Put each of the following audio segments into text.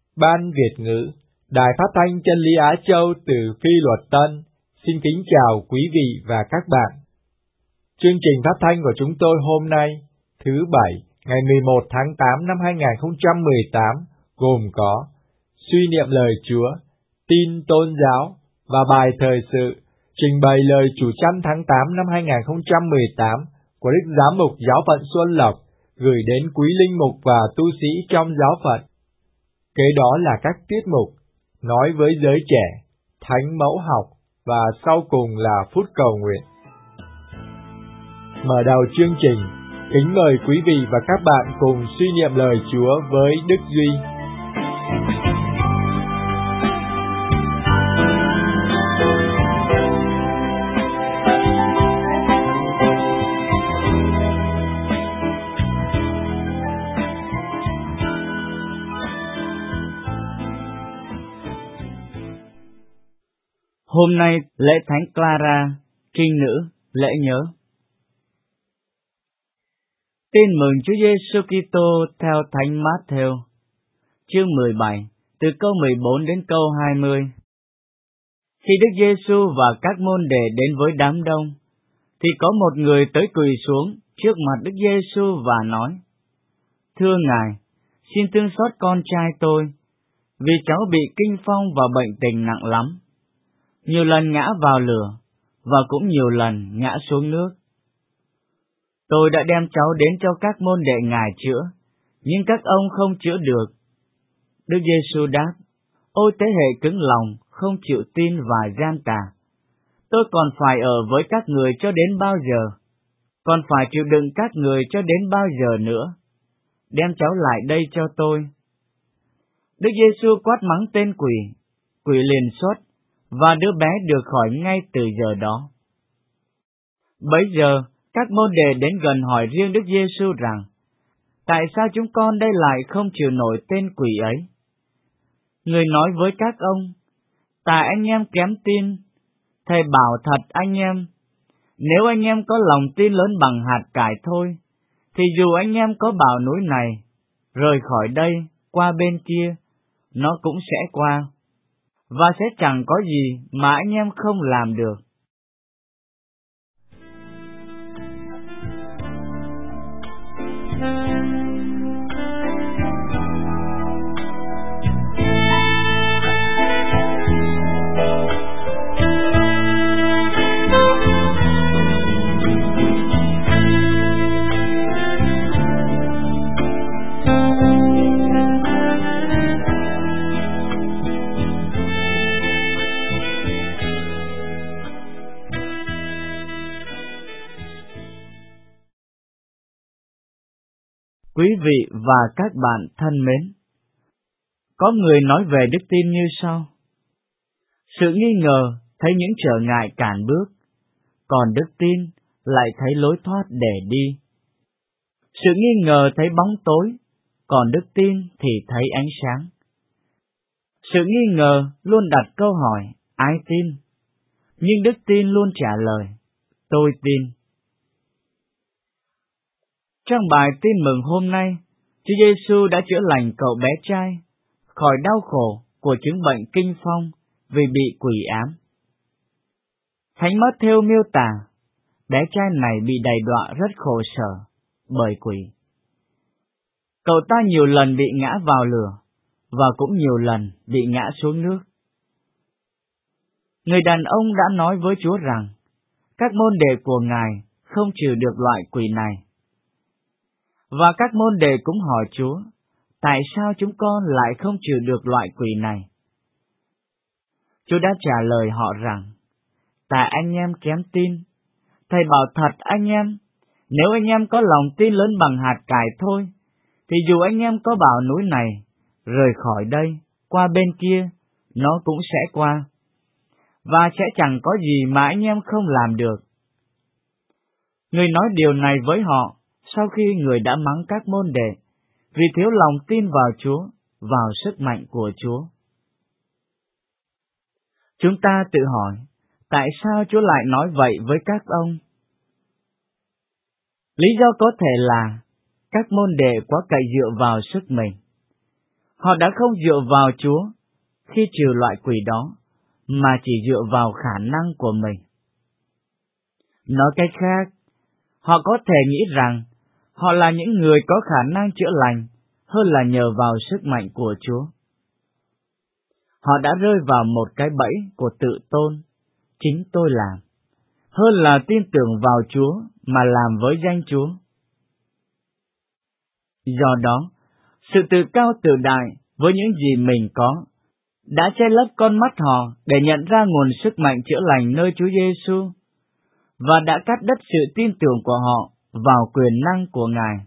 Ban Việt ngữ, Đài Phát thanh Chân lý Á Châu từ Phi Luật Tân, xin kính chào quý vị và các bạn. Chương trình phát thanh của chúng tôi hôm nay, thứ Bảy, ngày 11 tháng 8 năm 2018, gồm có suy niệm lời Chúa, tin tôn giáo và bài thời sự, trình bày lời chủ chăn tháng 8 năm 2018 của Đức Giám mục Giáo phận Xuân Lộc, gửi đến quý linh mục và tu sĩ trong giáo phận. Kế đó là các tiết mục nói với giới trẻ, thánh mẫu học và sau cùng là phút cầu nguyện. Mở đầu chương trình, kính mời quý vị và các bạn cùng suy niệm lời Chúa với Đức Duy. Hôm nay lễ Thánh Clara, trinh nữ, lễ nhớ. Tin mừng Chúa Giêsu Kitô theo Thánh Mát-thêu, chương 17, từ câu 14 đến câu 20. Khi Đức Giêsu và các môn đệ đến với đám đông, thì có một người tới quỳ xuống trước mặt Đức Giêsu và nói: Thưa Ngài, xin thương xót con trai tôi, vì cháu bị kinh phong và bệnh tình nặng lắm. Nhiều lần ngã vào lửa, và cũng nhiều lần ngã xuống nước. Tôi đã đem cháu đến cho các môn đệ Ngài chữa, nhưng các ông không chữa được. Đức Giêsu đáp: Ôi thế hệ cứng lòng, không chịu tin và gian tà! Tôi còn phải ở với các người cho đến bao giờ? Còn phải chịu đựng các người cho đến bao giờ nữa? Đem cháu lại đây cho tôi. Đức Giêsu quát mắng tên quỷ, quỷ liền xuất, và đứa bé được khỏi ngay từ giờ đó. Bấy giờ, các môn đệ đến gần hỏi riêng Đức Giêsu rằng: Tại sao chúng con đây lại không chịu nổi tên quỷ ấy? Người nói với các ông: Tại anh em kém tin. Thầy bảo thật anh em, nếu anh em có lòng tin lớn bằng hạt cải thôi, thì dù anh em có bảo núi này, rời khỏi đây, qua bên kia, nó cũng sẽ qua, và sẽ chẳng có gì mà anh em không làm được. Quý vị và các bạn thân mến, có người nói về đức tin như sau: sự nghi ngờ thấy những trở ngại cản bước, còn đức tin lại thấy lối thoát để đi. Sự nghi ngờ thấy bóng tối, còn đức tin thì thấy ánh sáng. Sự nghi ngờ luôn đặt câu hỏi ai tin, nhưng đức tin luôn trả lời tôi tin. Trong bài tin mừng hôm nay, Chúa Giêsu đã chữa lành cậu bé trai khỏi đau khổ của chứng bệnh kinh phong vì bị quỷ ám. Thánh Mát-thêu miêu tả bé trai này bị đầy đọa rất khổ sở bởi quỷ. Cậu ta nhiều lần bị ngã vào lửa và cũng nhiều lần bị ngã xuống nước. Người đàn ông đã nói với Chúa rằng các môn đệ của Ngài không trừ được loại quỷ này. Và các môn đệ cũng hỏi Chúa, tại sao chúng con lại không trừ được loại quỷ này? Chúa đã trả lời họ rằng, tại anh em kém tin. Thầy bảo thật anh em, nếu anh em có lòng tin lớn bằng hạt cải thôi, thì dù anh em có bảo núi này, rời khỏi đây, qua bên kia, nó cũng sẽ qua, và sẽ chẳng có gì mà anh em không làm được. Người nói điều này với họ sau khi người đã mắng các môn đệ vì thiếu lòng tin vào Chúa, vào sức mạnh của Chúa. Chúng ta tự hỏi, tại sao Chúa lại nói vậy với các ông? Lý do có thể là các môn đệ quá cậy dựa vào sức mình. Họ đã không dựa vào Chúa khi trừ loại quỷ đó, mà chỉ dựa vào khả năng của mình. Nói cách khác, họ có thể nghĩ rằng họ là những người có khả năng chữa lành hơn là nhờ vào sức mạnh của Chúa. Họ đã rơi vào một cái bẫy của tự tôn, chính tôi làm, hơn là tin tưởng vào Chúa mà làm với danh Chúa. Do đó, sự tự cao tự đại với những gì mình có đã che lấp con mắt họ để nhận ra nguồn sức mạnh chữa lành nơi Chúa Giêsu, và đã cắt đứt sự tin tưởng của họ vào quyền năng của Ngài.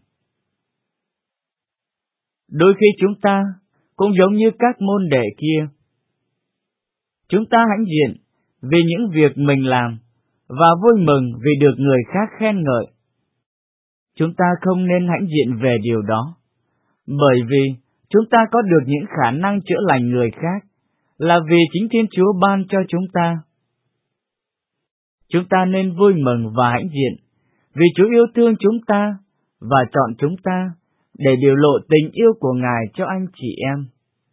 Đôi khi chúng ta cũng giống như các môn đệ kia. Chúng ta hãnh diện vì những việc mình làm và vui mừng vì được người khác khen ngợi. Chúng ta không nên hãnh diện về điều đó, bởi vì chúng ta có được những khả năng chữa lành người khác là vì chính Thiên Chúa ban cho chúng ta. Chúng ta nên vui mừng và hãnh diện vì Chúa yêu thương chúng ta và chọn chúng ta để biểu lộ tình yêu của Ngài cho anh chị em.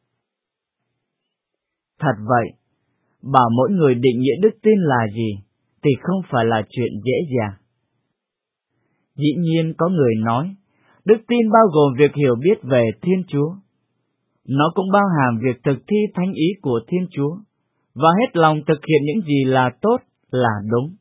Thật vậy, bảo mỗi người định nghĩa đức tin là gì thì không phải là chuyện dễ dàng. Dĩ nhiên có người nói, đức tin bao gồm việc hiểu biết về Thiên Chúa. Nó cũng bao hàm việc thực thi thánh ý của Thiên Chúa và hết lòng thực hiện những gì là tốt, là đúng.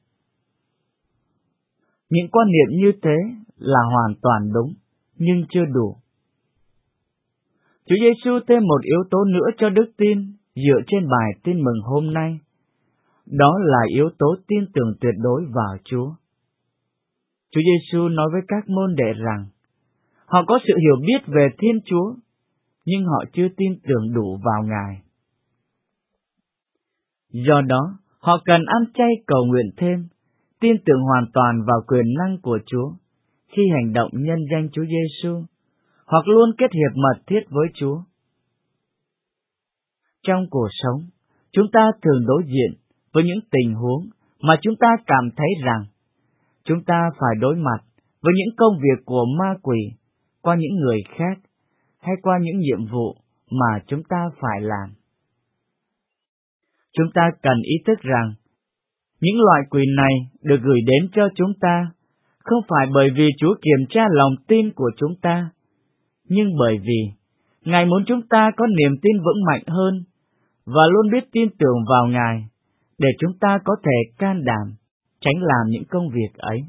Những quan niệm như thế là hoàn toàn đúng, nhưng chưa đủ. Chúa Giêsu thêm một yếu tố nữa cho đức tin dựa trên bài tin mừng hôm nay. Đó là yếu tố tin tưởng tuyệt đối vào Chúa. Chúa Giêsu nói với các môn đệ rằng, họ có sự hiểu biết về Thiên Chúa, nhưng họ chưa tin tưởng đủ vào Ngài. Do đó, họ cần ăn chay cầu nguyện thêm, tin tưởng hoàn toàn vào quyền năng của Chúa khi hành động nhân danh Chúa Giêsu, hoặc luôn kết hiệp mật thiết với Chúa. Trong cuộc sống, chúng ta thường đối diện với những tình huống mà chúng ta cảm thấy rằng chúng ta phải đối mặt với những công việc của ma quỷ qua những người khác hay qua những nhiệm vụ mà chúng ta phải làm. Chúng ta cần ý thức rằng những loại quỷ này được gửi đến cho chúng ta không phải bởi vì Chúa kiểm tra lòng tin của chúng ta, nhưng bởi vì Ngài muốn chúng ta có niềm tin vững mạnh hơn và luôn biết tin tưởng vào Ngài để chúng ta có thể can đảm tránh làm những công việc ấy.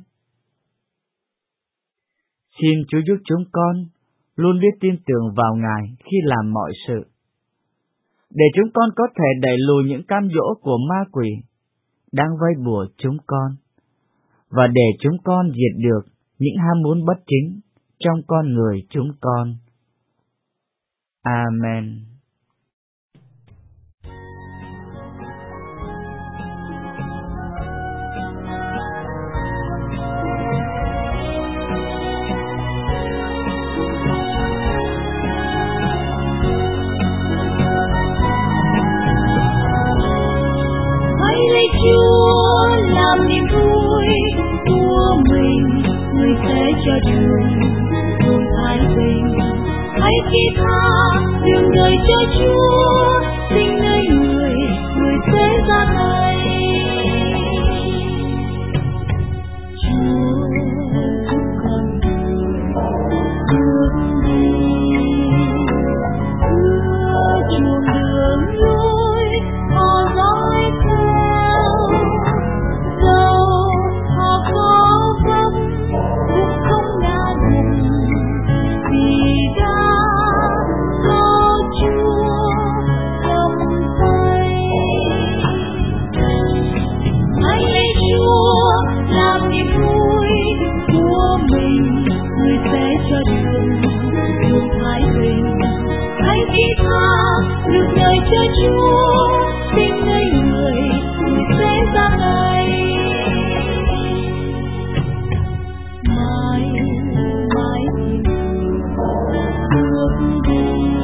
Xin Chúa giúp chúng con luôn biết tin tưởng vào Ngài khi làm mọi sự, để chúng con có thể đẩy lùi những cám dỗ của ma quỷ đang vây bủa chúng con, và để chúng con diệt được những ham muốn bất chính trong con người chúng con. Amen. Chúa làm niềm vui của mình, người sẽ cho đường luôn thái bình. Hãy khi tha đường đời cho Chúa, xin nơi người, người sẽ ra tay. Chúa giúp con đường đi, đưa chuông đường lối họ dõi theo. Dẫu họ có vấp cũng không ngã gục, vì đã có Chúa trong tay. Hãy lấy Chúa làm niềm vui của mình, người sẽ cho đường luôn thái bình. Hãy khi tha được đời cho Chúa, xin nơi người, người sẽ ra tay. Mãi mãi bước đi,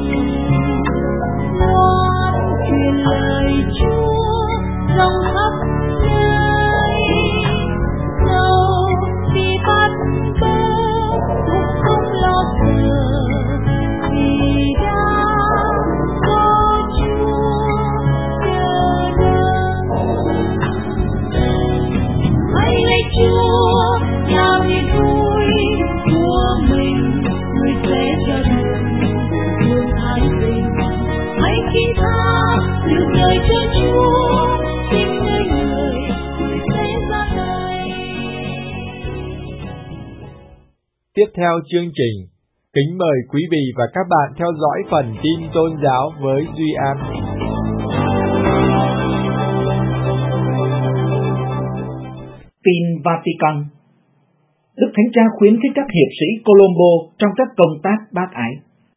loan truyền lời Chúa rộng khắp nơi. Dẫu bị bắt bớ cũng không lo sợ, vì đã bình. Hãy khi tha được lời cho Chúa, xin người sẽ ra tay. Tiếp theo chương trình, kính mời quý vị và các bạn theo dõi phần tin tôn giáo với Duy An. Tin Vatican. Đức Thánh Cha khuyến khích các hiệp sĩ Colombo trong các công tác bác ái.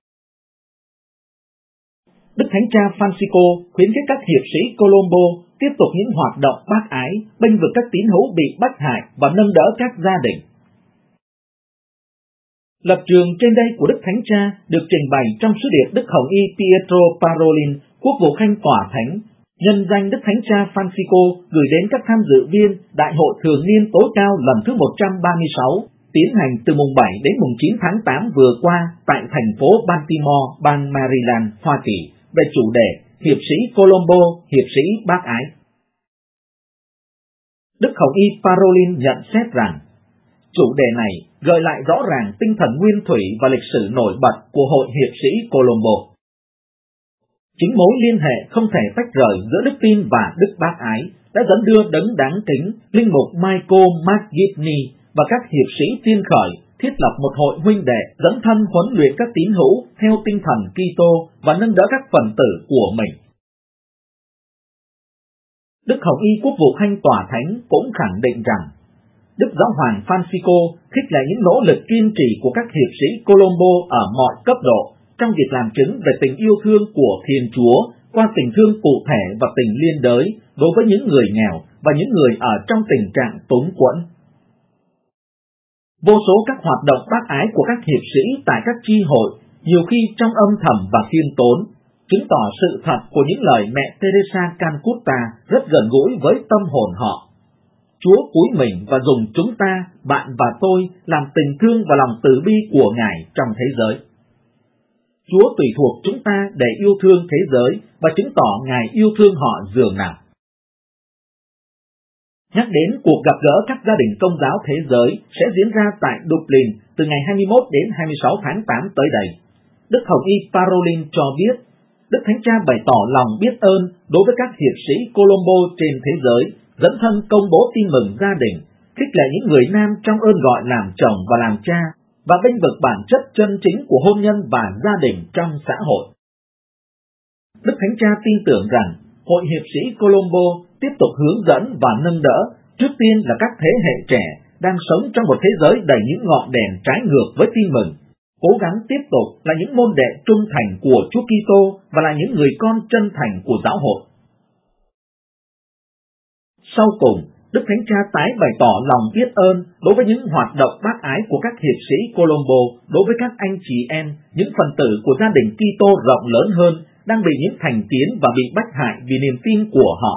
Đức Thánh Cha Francisco khuyến khích các hiệp sĩ Colombo tiếp tục những hoạt động bác ái, bênh vực các tín hữu bị bách hại và nâng đỡ các gia đình. Lập trường trên đây của Đức Thánh Cha được trình bày trong sứ điệp Đức Hồng Y Pietro Parolin, quốc vụ khanh tòa thánh, nhân danh Đức Thánh Cha Francisco gửi đến các tham dự viên Đại hội thường niên tối cao lần thứ 136, tiến hành từ mùng 7 đến mùng 9 tháng 8 vừa qua tại thành phố Baltimore, bang Maryland, Hoa Kỳ, về chủ đề Hiệp sĩ Colombo, Hiệp sĩ bác ái. Đức Hồng Y Parolin nhận xét rằng, chủ đề này gợi lại rõ ràng tinh thần nguyên thủy và lịch sử nổi bật của Hội Hiệp sĩ Colombo. Chính mối liên hệ không thể tách rời giữa đức tin và đức bác ái đã dẫn đưa đấng đáng kính linh mục Michael McGivney và các hiệp sĩ tiên khởi thiết lập một hội huynh đệ dấn thân huấn luyện các tín hữu theo tinh thần Kitô và nâng đỡ các phần tử của mình. Đức Hồng Y quốc vụ khanh tòa thánh cũng khẳng định rằng Đức Giáo hoàng Francisco khích lệ những nỗ lực kiên trì của các hiệp sĩ Colombo ở mọi cấp độ trong việc làm chứng về tình yêu thương của Thiên Chúa qua tình thương cụ thể và tình liên đới đối với những người nghèo và những người ở trong tình trạng túng quẫn. Vô số các hoạt động bác ái của các hiệp sĩ tại các chi hội, nhiều khi trong âm thầm và khiêm tốn, chứng tỏ sự thật của những lời mẹ Teresa Calcutta rất gần gũi với tâm hồn họ. Chúa cúi mình và dùng chúng ta, bạn và tôi, làm tình thương và lòng từ bi của Ngài trong thế giới. Chúa tùy thuộc chúng ta để yêu thương thế giới và chứng tỏ Ngài yêu thương họ dường nào. Nhắc đến cuộc gặp gỡ các gia đình Công giáo thế giới sẽ diễn ra tại Dublin từ ngày 21 đến 26 tháng 8 tới đây. Đức Hồng Y Parolin cho biết, Đức Thánh Cha bày tỏ lòng biết ơn đối với các hiệp sĩ Colombo trên thế giới, dẫn thân công bố tin mừng gia đình, khích lệ những người nam trong ơn gọi làm chồng và làm cha, và bênh vực bản chất chân chính của hôn nhân và gia đình trong xã hội. Đức Thánh Cha tin tưởng rằng Hội Hiệp sĩ Colombo tiếp tục hướng dẫn và nâng đỡ, trước tiên là các thế hệ trẻ đang sống trong một thế giới đầy những ngọn đèn trái ngược với tin mừng, cố gắng tiếp tục là những môn đệ trung thành của Chúa Kitô và là những người con chân thành của giáo hội. Sau cùng, Đức Thánh Cha tái bày tỏ lòng biết ơn đối với những hoạt động bác ái của các hiệp sĩ Colombo đối với các anh chị em, những phần tử của gia đình Kitô rộng lớn hơn đang bị những thành kiến và bị bách hại vì niềm tin của họ.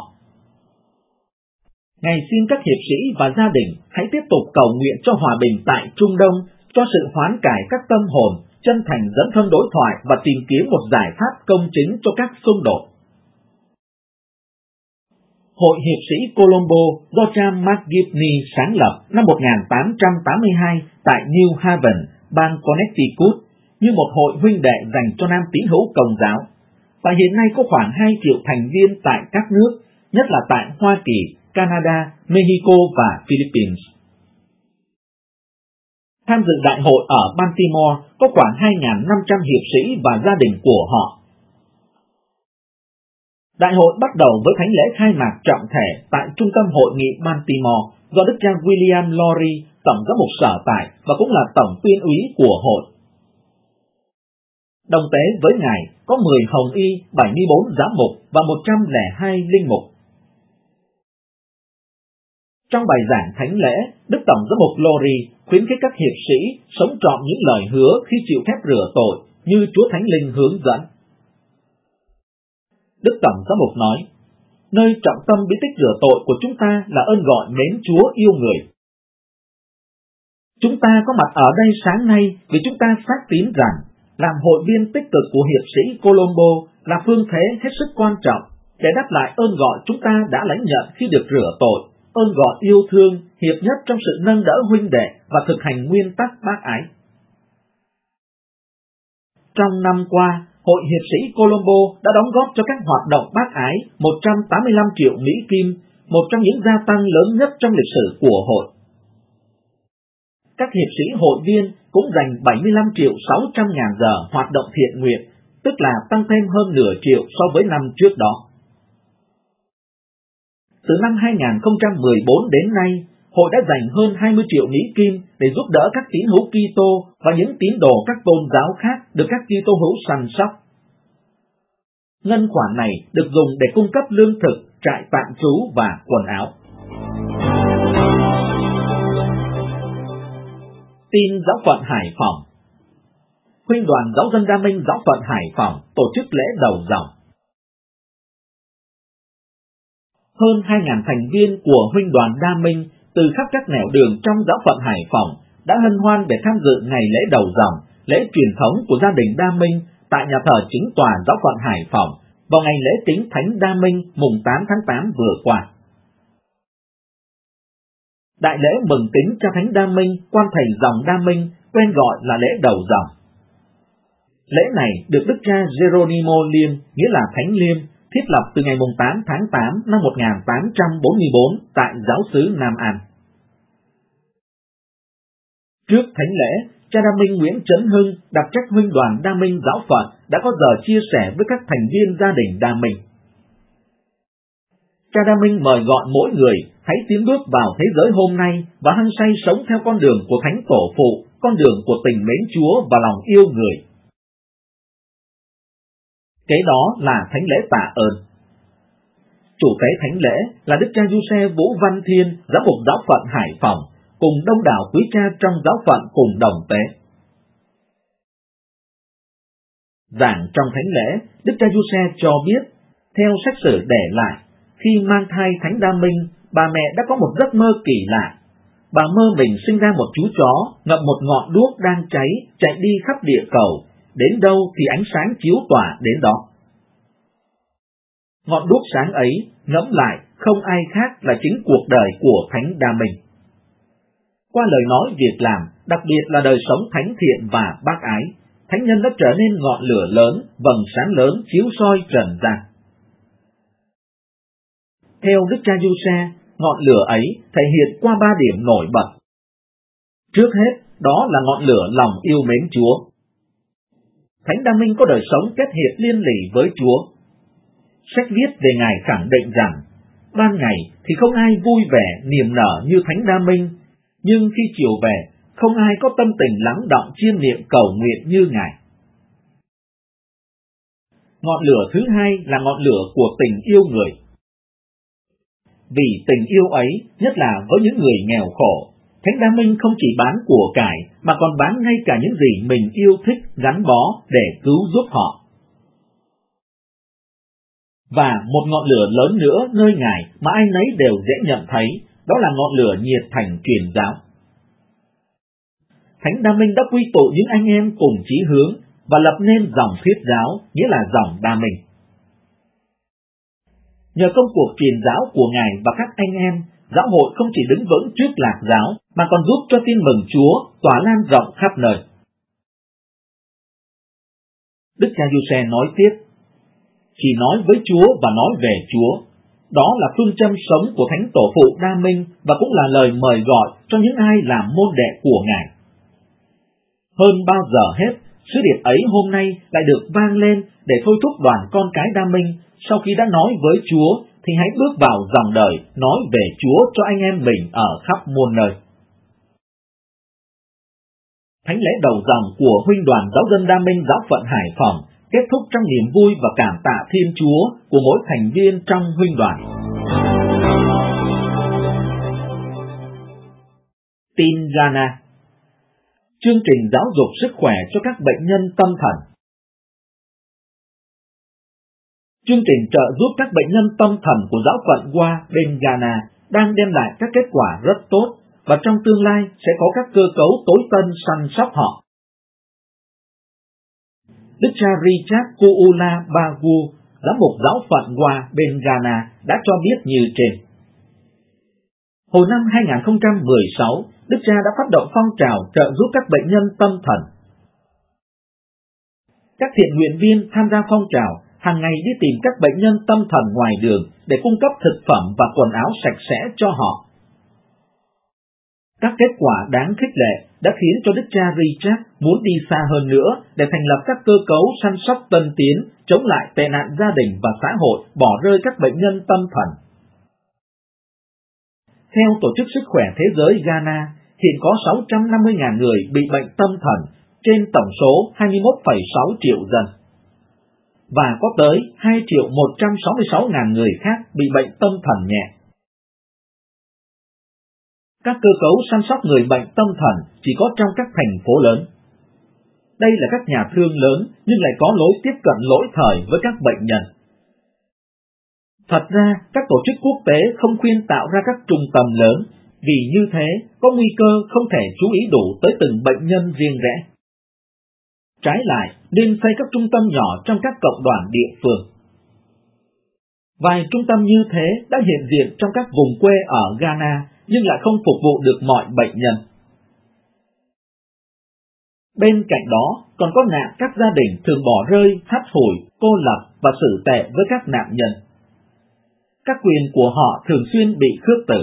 Ngài xin các hiệp sĩ và gia đình hãy tiếp tục cầu nguyện cho hòa bình tại Trung Đông, cho sự hoán cải các tâm hồn, chân thành dẫn thân đối thoại và tìm kiếm một giải pháp công chính cho các xung đột. Hội Hiệp sĩ Colombo do cha McGivney sáng lập năm 1882 tại New Haven, bang Connecticut, như một hội huynh đệ dành cho nam tín hữu Công giáo, và hiện nay có khoảng 2 triệu thành viên tại các nước, nhất là tại Hoa Kỳ, Canada, Mexico và Philippines. Tham dự đại hội ở Baltimore có khoảng 2.500 hiệp sĩ và gia đình của họ. Đại hội bắt đầu với thánh lễ khai mạc trọng thể tại Trung tâm Hội nghị Baltimore do Đức cha William Lowry, Tổng giám mục sở tại và cũng là Tổng tuyên úy của hội. Đồng tế với Ngài có 10 hồng y, 74 giám mục và 102 linh mục. Trong bài giảng thánh lễ, Đức Tổng giám mục Lowry khuyến khích các hiệp sĩ sống trọn những lời hứa khi chịu phép rửa tội như Chúa Thánh Linh hướng dẫn. Đức Tổng giám mục nói, nơi trọng tâm bí tích rửa tội của chúng ta là ơn gọi mến Chúa yêu người. Chúng ta có mặt ở đây sáng nay vì chúng ta xác tín rằng làm hội viên tích cực của hiệp sĩ Colombo là phương thế hết sức quan trọng để đáp lại ơn gọi chúng ta đã lãnh nhận khi được rửa tội, ơn gọi yêu thương, hiệp nhất trong sự nâng đỡ huynh đệ và thực hành nguyên tắc bác ái. Trong năm qua, Hội Hiệp sĩ Colombo đã đóng góp cho các hoạt động bác ái 185 triệu Mỹ Kim, một trong những gia tăng lớn nhất trong lịch sử của hội. Các hiệp sĩ hội viên cũng dành 75 triệu 600 ngàn giờ hoạt động thiện nguyện, tức là tăng thêm hơn nửa triệu so với năm trước đó. Từ năm 2014 đến nay, hội đã dành hơn 20 triệu Mỹ Kim để giúp đỡ các tín hữu Kitô và những tín đồ các tôn giáo khác được các Kitô hữu săn sóc. Ngân khoản này được dùng để cung cấp lương thực, trại tạm trú và quần áo. Tin giáo phận Hải Phòng. Huynh đoàn Giáo dân Đa Minh giáo phận Hải Phòng tổ chức lễ đầu dòng. Hơn 2.000 thành viên của huynh đoàn Đa Minh từ khắp các nẻo đường trong giáo phận Hải Phòng đã hân hoan để tham dự ngày lễ đầu dòng, lễ truyền thống của gia đình Đa Minh tại nhà thờ chính tòa giáo phận Hải Phòng vào ngày lễ kính Thánh Đa Minh mùng 8 tháng 8 vừa qua. Đại lễ mừng kính cha Thánh Đa Minh, quan thầy dòng Đa Minh, quen gọi là lễ đầu dòng. Lễ này được Đức cha Geronimo Liêm, nghĩa là Thánh Liêm, thiết lập từ ngày 8 tháng 8 năm 1844 tại giáo xứ Nam An. Trước thánh lễ, cha Đa Minh Nguyễn Trấn Hưng đặc trách huynh đoàn Đa Minh giáo phận đã có giờ chia sẻ với các thành viên gia đình Đa Minh. Cha Đa Minh mời gọi mỗi người hãy tiến bước vào thế giới hôm nay và hăng say sống theo con đường của Thánh Tổ Phụ, con đường của tình mến Chúa và lòng yêu người. Kế đó là thánh lễ tạ ơn. Chủ tế thánh lễ là Đức cha Giuse Vũ Văn Thiên, giám mục giáo phận Hải Phòng, cùng đông đảo quý cha trong giáo phận cùng đồng tế. Giảng trong thánh lễ, Đức cha Giuse cho biết, theo sách sử để lại, khi mang thai Thánh Đa Minh, bà mẹ đã có một giấc mơ kỳ lạ. Bà mơ mình sinh ra một chú chó ngậm một ngọn đuốc đang cháy, chạy đi khắp địa cầu, đến đâu thì ánh sáng chiếu tỏa đến đó. Ngọn đuốc sáng ấy, ngẫm lại, không ai khác là chính cuộc đời của Thánh Đa Minh. Qua lời nói việc làm, đặc biệt là đời sống thánh thiện và bác ái, thánh nhân đã trở nên ngọn lửa lớn, vầng sáng lớn chiếu soi trần gian. Theo Đức cha Giuse, ngọn lửa ấy thể hiện qua 3 điểm nổi bật. Trước hết, đó là ngọn lửa lòng yêu mến Chúa. Thánh Đa Minh có đời sống kết hiệp liên lỉ với Chúa. Sách viết về Ngài khẳng định rằng, ban ngày thì không ai vui vẻ, niềm nở như Thánh Đa Minh, nhưng khi chiều về, không ai có tâm tình lắng đọng chiêm niệm cầu nguyện như Ngài. Ngọn lửa thứ hai là ngọn lửa của tình yêu người. Vì tình yêu ấy, nhất là với những người nghèo khổ, Thánh Đa Minh không chỉ bán của cải mà còn bán ngay cả những gì mình yêu thích gắn bó để cứu giúp họ. Và một ngọn lửa lớn nữa nơi Ngài mà ai nấy đều dễ nhận thấy, đó là ngọn lửa nhiệt thành truyền giáo. Thánh Đa Minh đã quy tụ những anh em cùng chí hướng và lập nên dòng thuyết giáo, nghĩa là dòng Đa Minh. Nhờ công cuộc truyền giáo của Ngài và các anh em, giáo hội không chỉ đứng vững trước lạc giáo, mà còn giúp cho tin mừng Chúa tỏa lan rộng khắp nơi. Đức cha Giuse nói tiếp, chỉ nói với Chúa và nói về Chúa, đó là phương châm sống của Thánh Tổ Phụ Đa Minh và cũng là lời mời gọi cho những ai làm môn đệ của Ngài. Hơn bao giờ hết, sứ điệp ấy hôm nay lại được vang lên để thôi thúc đoàn con cái Đa Minh, sau khi đã nói với Chúa thì hãy bước vào dòng đời nói về Chúa cho anh em mình ở khắp muôn nơi. Thánh lễ đầu dòng của huynh đoàn Giáo dân Đa Minh giáo phận Hải Phòng kết thúc trong niềm vui và cảm tạ Thiên Chúa của mỗi thành viên trong huynh đoàn. Tin Ghana. Chương trình giáo dục sức khỏe cho các bệnh nhân tâm thần. Chương trình trợ giúp các bệnh nhân tâm thần của giáo phận Wa bên Ghana đang đem lại các kết quả rất tốt và trong tương lai sẽ có các cơ cấu tối tân săn sóc họ. Đức cha Richard Kuula Bagu, giám mục giáo phận Wa bên Ghana đã cho biết như trên. Hồi năm 2016, Đức cha đã phát động phong trào trợ giúp các bệnh nhân tâm thần. Các thiện nguyện viên tham gia phong trào hàng ngày đi tìm các bệnh nhân tâm thần ngoài đường để cung cấp thực phẩm và quần áo sạch sẽ cho họ. Các kết quả đáng khích lệ đã khiến cho đức cha Richard muốn đi xa hơn nữa để thành lập các cơ cấu săn sóc tân tiến, chống lại tệ nạn gia đình và xã hội, bỏ rơi các bệnh nhân tâm thần. Theo Tổ chức Sức khỏe Thế giới Ghana, hiện có 650.000 người bị bệnh tâm thần trên tổng số 21,6 triệu dân. Và có tới 2.166.000 người khác bị bệnh tâm thần nhẹ. Các cơ cấu săn sóc người bệnh tâm thần chỉ có trong các thành phố lớn. Đây là các nhà thương lớn nhưng lại có lối tiếp cận lỗi thời với các bệnh nhân. Thật ra, các tổ chức quốc tế không khuyên tạo ra các trung tâm lớn, vì như thế có nguy cơ không thể chú ý đủ tới từng bệnh nhân riêng rẽ. Trái lại, nên xây các trung tâm nhỏ trong các cộng đoàn địa phương. Vài trung tâm như thế đã hiện diện trong các vùng quê ở Ghana, nhưng lại không phục vụ được mọi bệnh nhân. Bên cạnh đó, còn có nạn các gia đình thường bỏ rơi, hắt hủi, cô lập và xử tệ với các nạn nhân. Các quyền của họ thường xuyên bị khước từ.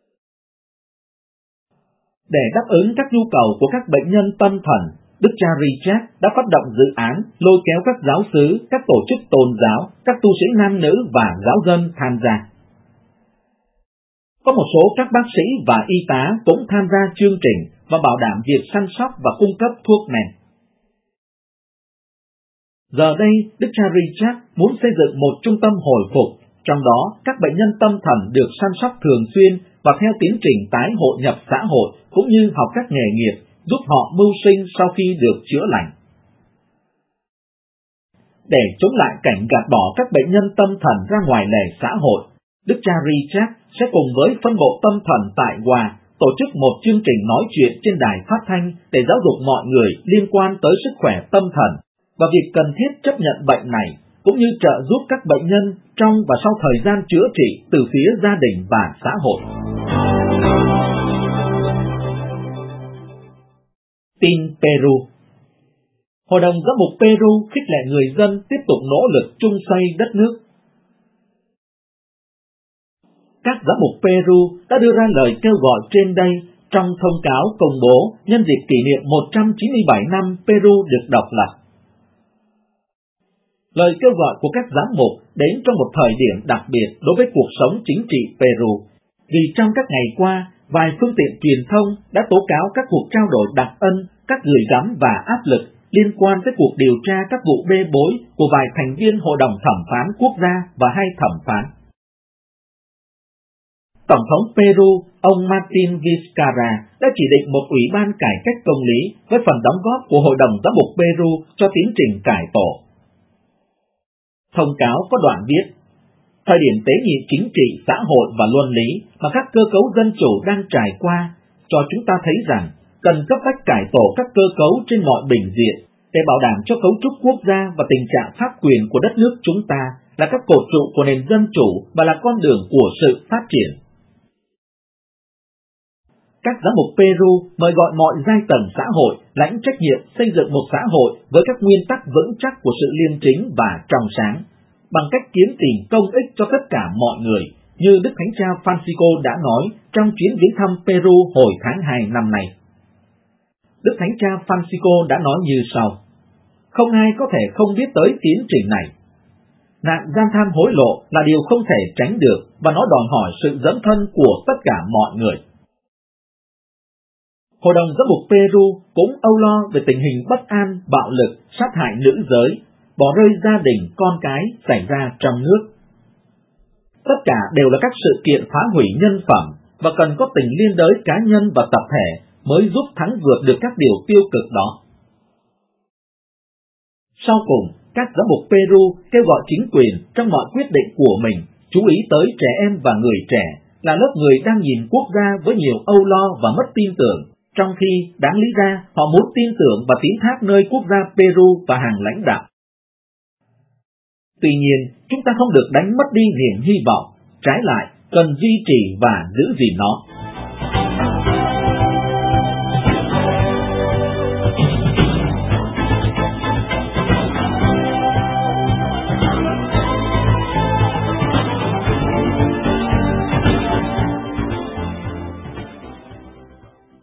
Để đáp ứng các nhu cầu của các bệnh nhân tâm thần, Đức cha Richard đã phát động dự án lôi kéo các giáo xứ, các tổ chức tôn giáo, các tu sĩ nam nữ và giáo dân tham gia. Có một số các bác sĩ và y tá cũng tham gia chương trình và bảo đảm việc săn sóc và cung cấp thuốc men. Giờ đây, Đức cha Richard muốn xây dựng một trung tâm hồi phục, trong đó các bệnh nhân tâm thần được săn sóc thường xuyên và theo tiến trình tái hội nhập xã hội cũng như học các nghề nghiệp, giúp họ mưu sinh sau khi được chữa lành. Để chống lại cảnh gạt bỏ các bệnh nhân tâm thần ra ngoài lề xã hội, Đức cha Richard sẽ cùng với phân bộ tâm thần tại Hòa tổ chức một chương trình nói chuyện trên đài phát thanh để giáo dục mọi người liên quan tới sức khỏe tâm thần và việc cần thiết chấp nhận bệnh này, cũng như trợ giúp các bệnh nhân trong và sau thời gian chữa trị từ phía gia đình và xã hội. Tin Peru. Hội đồng Giám mục Peru khích lệ người dân tiếp tục nỗ lực chung xây đất nước. Các giám mục Peru đã đưa ra lời kêu gọi trên đây trong thông cáo công bố nhân dịp kỷ niệm 197 năm Peru được độc lập. Lời kêu gọi của các giám mục đến trong một thời điểm đặc biệt đối với cuộc sống chính trị Peru, vì trong các ngày qua, vài phương tiện truyền thông đã tố cáo các cuộc trao đổi đặc ân, các gửi gắm và áp lực liên quan tới cuộc điều tra các vụ bê bối của vài thành viên Hội đồng Thẩm phán Quốc gia và hai thẩm phán. Tổng thống Peru, ông Martin Vizcarra đã chỉ định một ủy ban cải cách công lý với phần đóng góp của Hội đồng Giám mục Peru cho tiến trình cải tổ. Thông cáo có đoạn viết, thời điểm tế nhị chính trị, xã hội và luân lý mà các cơ cấu dân chủ đang trải qua cho chúng ta thấy rằng cần cấp bách cải tổ các cơ cấu trên mọi bình diện để bảo đảm cho cấu trúc quốc gia và tình trạng pháp quyền của đất nước chúng ta là các cột trụ của nền dân chủ và là con đường của sự phát triển. Các giám mục Peru mời gọi mọi giai tầng xã hội lãnh trách nhiệm xây dựng một xã hội với các nguyên tắc vững chắc của sự liêm chính và trong sáng, bằng cách kiếm tìm công ích cho tất cả mọi người, như Đức Thánh Cha Francisco đã nói trong chuyến viếng thăm Peru hồi tháng 2 năm nay. Đức Thánh Cha Francisco đã nói như sau: không ai có thể không biết tới tiến trình này. Nạn gian tham hối lộ là điều không thể tránh được và nó đòi hỏi sự dấn thân của tất cả mọi người. Hội đồng Giám mục Peru cũng âu lo về tình hình bất an, bạo lực, sát hại nữ giới, bỏ rơi gia đình, con cái xảy ra trong nước. Tất cả đều là các sự kiện phá hủy nhân phẩm và cần có tình liên đới cá nhân và tập thể mới giúp thắng vượt được các điều tiêu cực đó. Sau cùng, các giám mục Peru kêu gọi chính quyền trong mọi quyết định của mình chú ý tới trẻ em và người trẻ, là lớp người đang nhìn quốc gia với nhiều âu lo và mất tin tưởng, trong khi đáng lý ra họ muốn tin tưởng và tín thác nơi quốc gia Peru và hàng lãnh đạo. Tuy nhiên, chúng ta không được đánh mất đi niềm hy vọng, trái lại, cần duy trì và giữ gìn nó.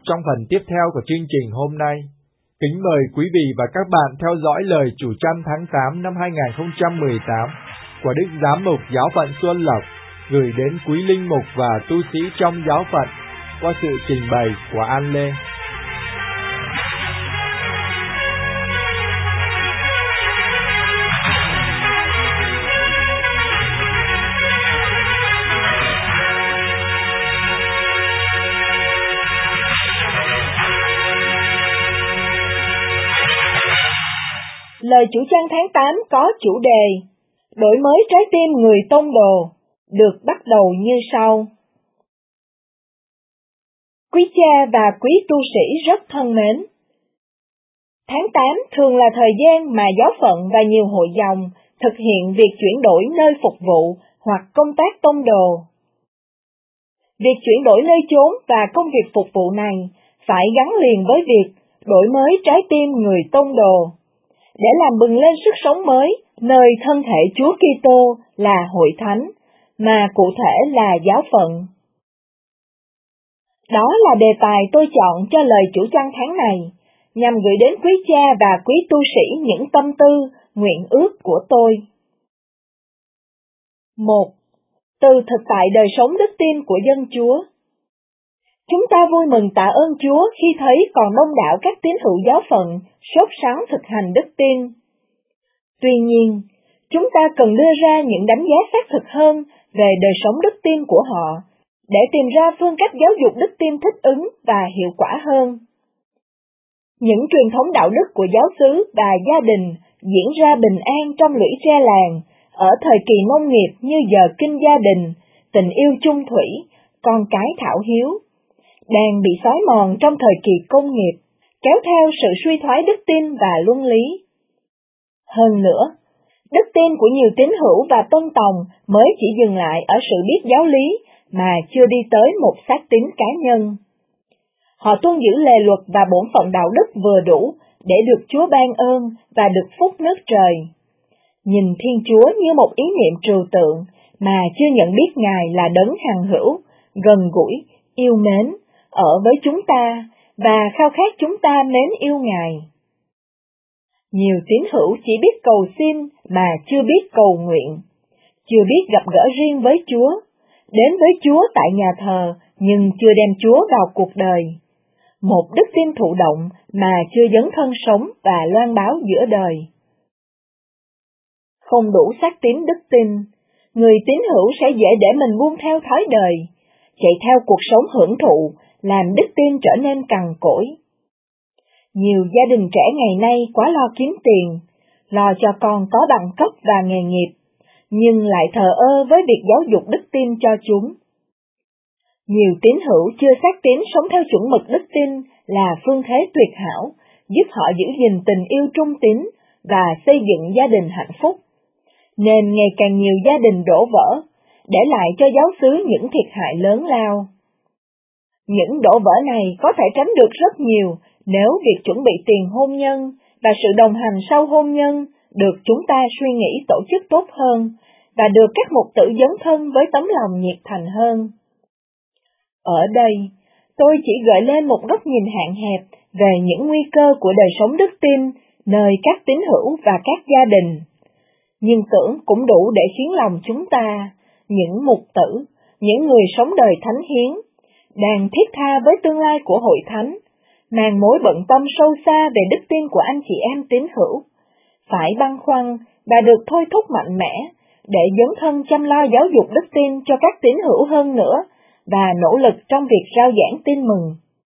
trong phần tiếp theo của chương trình hôm nay. Kính mời quý vị và các bạn theo dõi lời chủ chăn tháng 8 năm 2018 của Đức Giám mục Giáo phận Xuân Lộc gửi đến quý linh mục và tu sĩ trong giáo phận qua sự trình bày của An Lê. Lời chủ chăn tháng 8 có chủ đề đổi mới trái tim người tông đồ, được bắt đầu như sau. Quý cha và quý tu sĩ rất thân mến, tháng 8 thường là thời gian mà giáo phận và nhiều hội dòng thực hiện việc chuyển đổi nơi phục vụ hoặc công tác tông đồ. Việc chuyển đổi nơi chốn và công việc phục vụ này phải gắn liền với việc đổi mới trái tim người tông đồ, để làm bừng lên sức sống mới nơi thân thể Chúa Kitô là hội thánh, mà cụ thể là giáo phận. Đó là đề tài tôi chọn cho lời chủ chăn tháng này, nhằm gửi đến quý cha và quý tu sĩ những tâm tư, nguyện ước của tôi. 1. Từ thực tại đời sống đức tin của dân Chúa. Chúng ta vui mừng tạ ơn Chúa khi thấy còn đông đảo các tín hữu giáo phận sốt sắng thực hành đức tin. Tuy nhiên, chúng ta cần đưa ra những đánh giá xác thực hơn về đời sống đức tin của họ, để tìm ra phương cách giáo dục đức tin thích ứng và hiệu quả hơn. Những truyền thống đạo đức của giáo xứ và gia đình diễn ra bình an trong lũy tre làng, ở thời kỳ nông nghiệp như giờ kinh gia đình, tình yêu chung thủy, con cái thảo hiếu, đang bị xói mòn trong thời kỳ công nghiệp, kéo theo sự suy thoái đức tin và luân lý. Hơn nữa, đức tin của nhiều tín hữu và tân tòng mới chỉ dừng lại ở sự biết giáo lý mà chưa đi tới một xác tín cá nhân. Họ tuân giữ lề luật và bổn phận đạo đức vừa đủ để được Chúa ban ơn và được phúc nước trời. Nhìn Thiên Chúa như một ý niệm trừu tượng mà chưa nhận biết Ngài là đấng hằng hữu, gần gũi, yêu mến, ở với chúng ta và khao khát chúng ta mến yêu Ngài. Nhiều tín hữu chỉ biết cầu xin mà chưa biết cầu nguyện, chưa biết gặp gỡ riêng với Chúa, đến với Chúa tại nhà thờ nhưng chưa đem Chúa vào cuộc đời. Một đức tin thụ động mà chưa dấn thân sống và loan báo giữa đời. Không đủ xác tín đức tin, người tín hữu sẽ dễ để mình buông theo thói đời, chạy theo cuộc sống hưởng thụ, làm đức tin trở nên cằn cỗi. Nhiều gia đình trẻ ngày nay quá lo kiếm tiền, lo cho con có bằng cấp và nghề nghiệp, nhưng lại thờ ơ với việc giáo dục đức tin cho chúng. Nhiều tín hữu chưa xác tín sống theo chuẩn mực đức tin là phương thế tuyệt hảo, giúp họ giữ gìn tình yêu trung tín và xây dựng gia đình hạnh phúc. Nên ngày càng nhiều gia đình đổ vỡ, để lại cho giáo xứ những thiệt hại lớn lao. Những đổ vỡ này có thể tránh được rất nhiều nếu việc chuẩn bị tiền hôn nhân và sự đồng hành sau hôn nhân được chúng ta suy nghĩ tổ chức tốt hơn và được các mục tử dấn thân với tấm lòng nhiệt thành hơn. Ở đây, tôi chỉ gợi lên một góc nhìn hạn hẹp về những nguy cơ của đời sống đức tin nơi các tín hữu và các gia đình, nhưng tưởng cũng đủ để khiến lòng chúng ta, những mục tử, những người sống đời thánh hiến, đang thiết tha với tương lai của hội thánh, mang mối bận tâm sâu xa về đức tin của anh chị em tín hữu, phải băn khoăn và được thôi thúc mạnh mẽ để dấn thân chăm lo giáo dục đức tin cho các tín hữu hơn nữa và nỗ lực trong việc rao giảng tin mừng.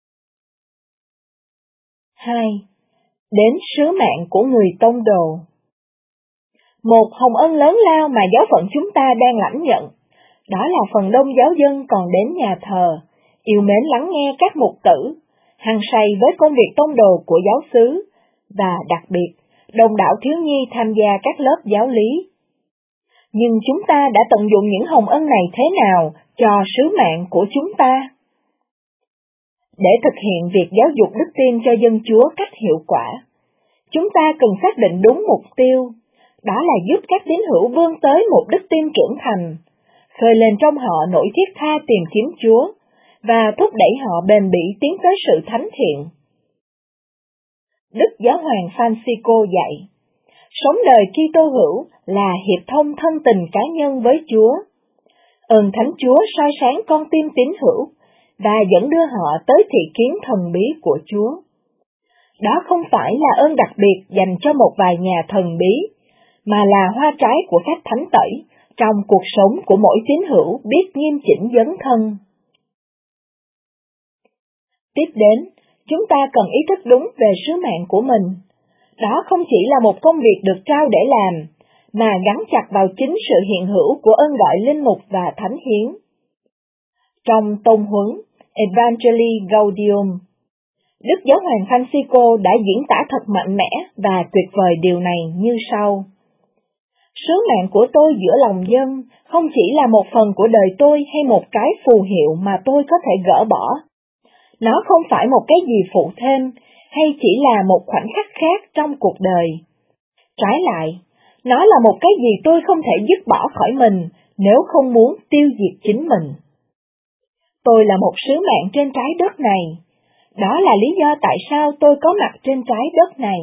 2. Đến sứ mạng của người tông đồ. Một hồng ân lớn lao mà giáo phận chúng ta đang lãnh nhận, đó là phần đông giáo dân còn đến nhà thờ, yêu mến lắng nghe các mục tử, hăng say với công việc tông đồ của giáo xứ, và đặc biệt, đông đảo thiếu nhi tham gia các lớp giáo lý. Nhưng chúng ta đã tận dụng những hồng ân này thế nào cho sứ mạng của chúng ta? Để thực hiện việc giáo dục đức tin cho dân Chúa cách hiệu quả, chúng ta cần xác định đúng mục tiêu, đó là giúp các tín hữu vươn tới một đức tin trưởng thành, khơi lên trong họ nỗi thiết tha tìm kiếm Chúa, và thúc đẩy họ bền bỉ tiến tới sự thánh thiện. Đức Giáo hoàng Francisco dạy, sống đời Kitô hữu là hiệp thông thân tình cá nhân với Chúa. Ơn Thánh Chúa soi sáng con tim tín hữu và dẫn đưa họ tới thị kiến thần bí của Chúa. Đó không phải là ơn đặc biệt dành cho một vài nhà thần bí, mà là hoa trái của phép thánh tẩy trong cuộc sống của mỗi tín hữu biết nghiêm chỉnh dấn thân. Tiếp đến, chúng ta cần ý thức đúng về sứ mạng của mình. Đó không chỉ là một công việc được trao để làm, mà gắn chặt vào chính sự hiện hữu của ơn gọi linh mục và thánh hiến. Trong tôn huấn Evangelii Gaudium, Đức Giáo hoàng Francisco đã diễn tả thật mạnh mẽ và tuyệt vời điều này như sau. Sứ mạng của tôi giữa lòng dân không chỉ là một phần của đời tôi hay một cái phù hiệu mà tôi có thể gỡ bỏ. Nó không phải một cái gì phụ thêm, hay chỉ là một khoảnh khắc khác trong cuộc đời. Trái lại, nó là một cái gì tôi không thể dứt bỏ khỏi mình nếu không muốn tiêu diệt chính mình. Tôi là một sứ mạng trên trái đất này. Đó là lý do tại sao tôi có mặt trên trái đất này.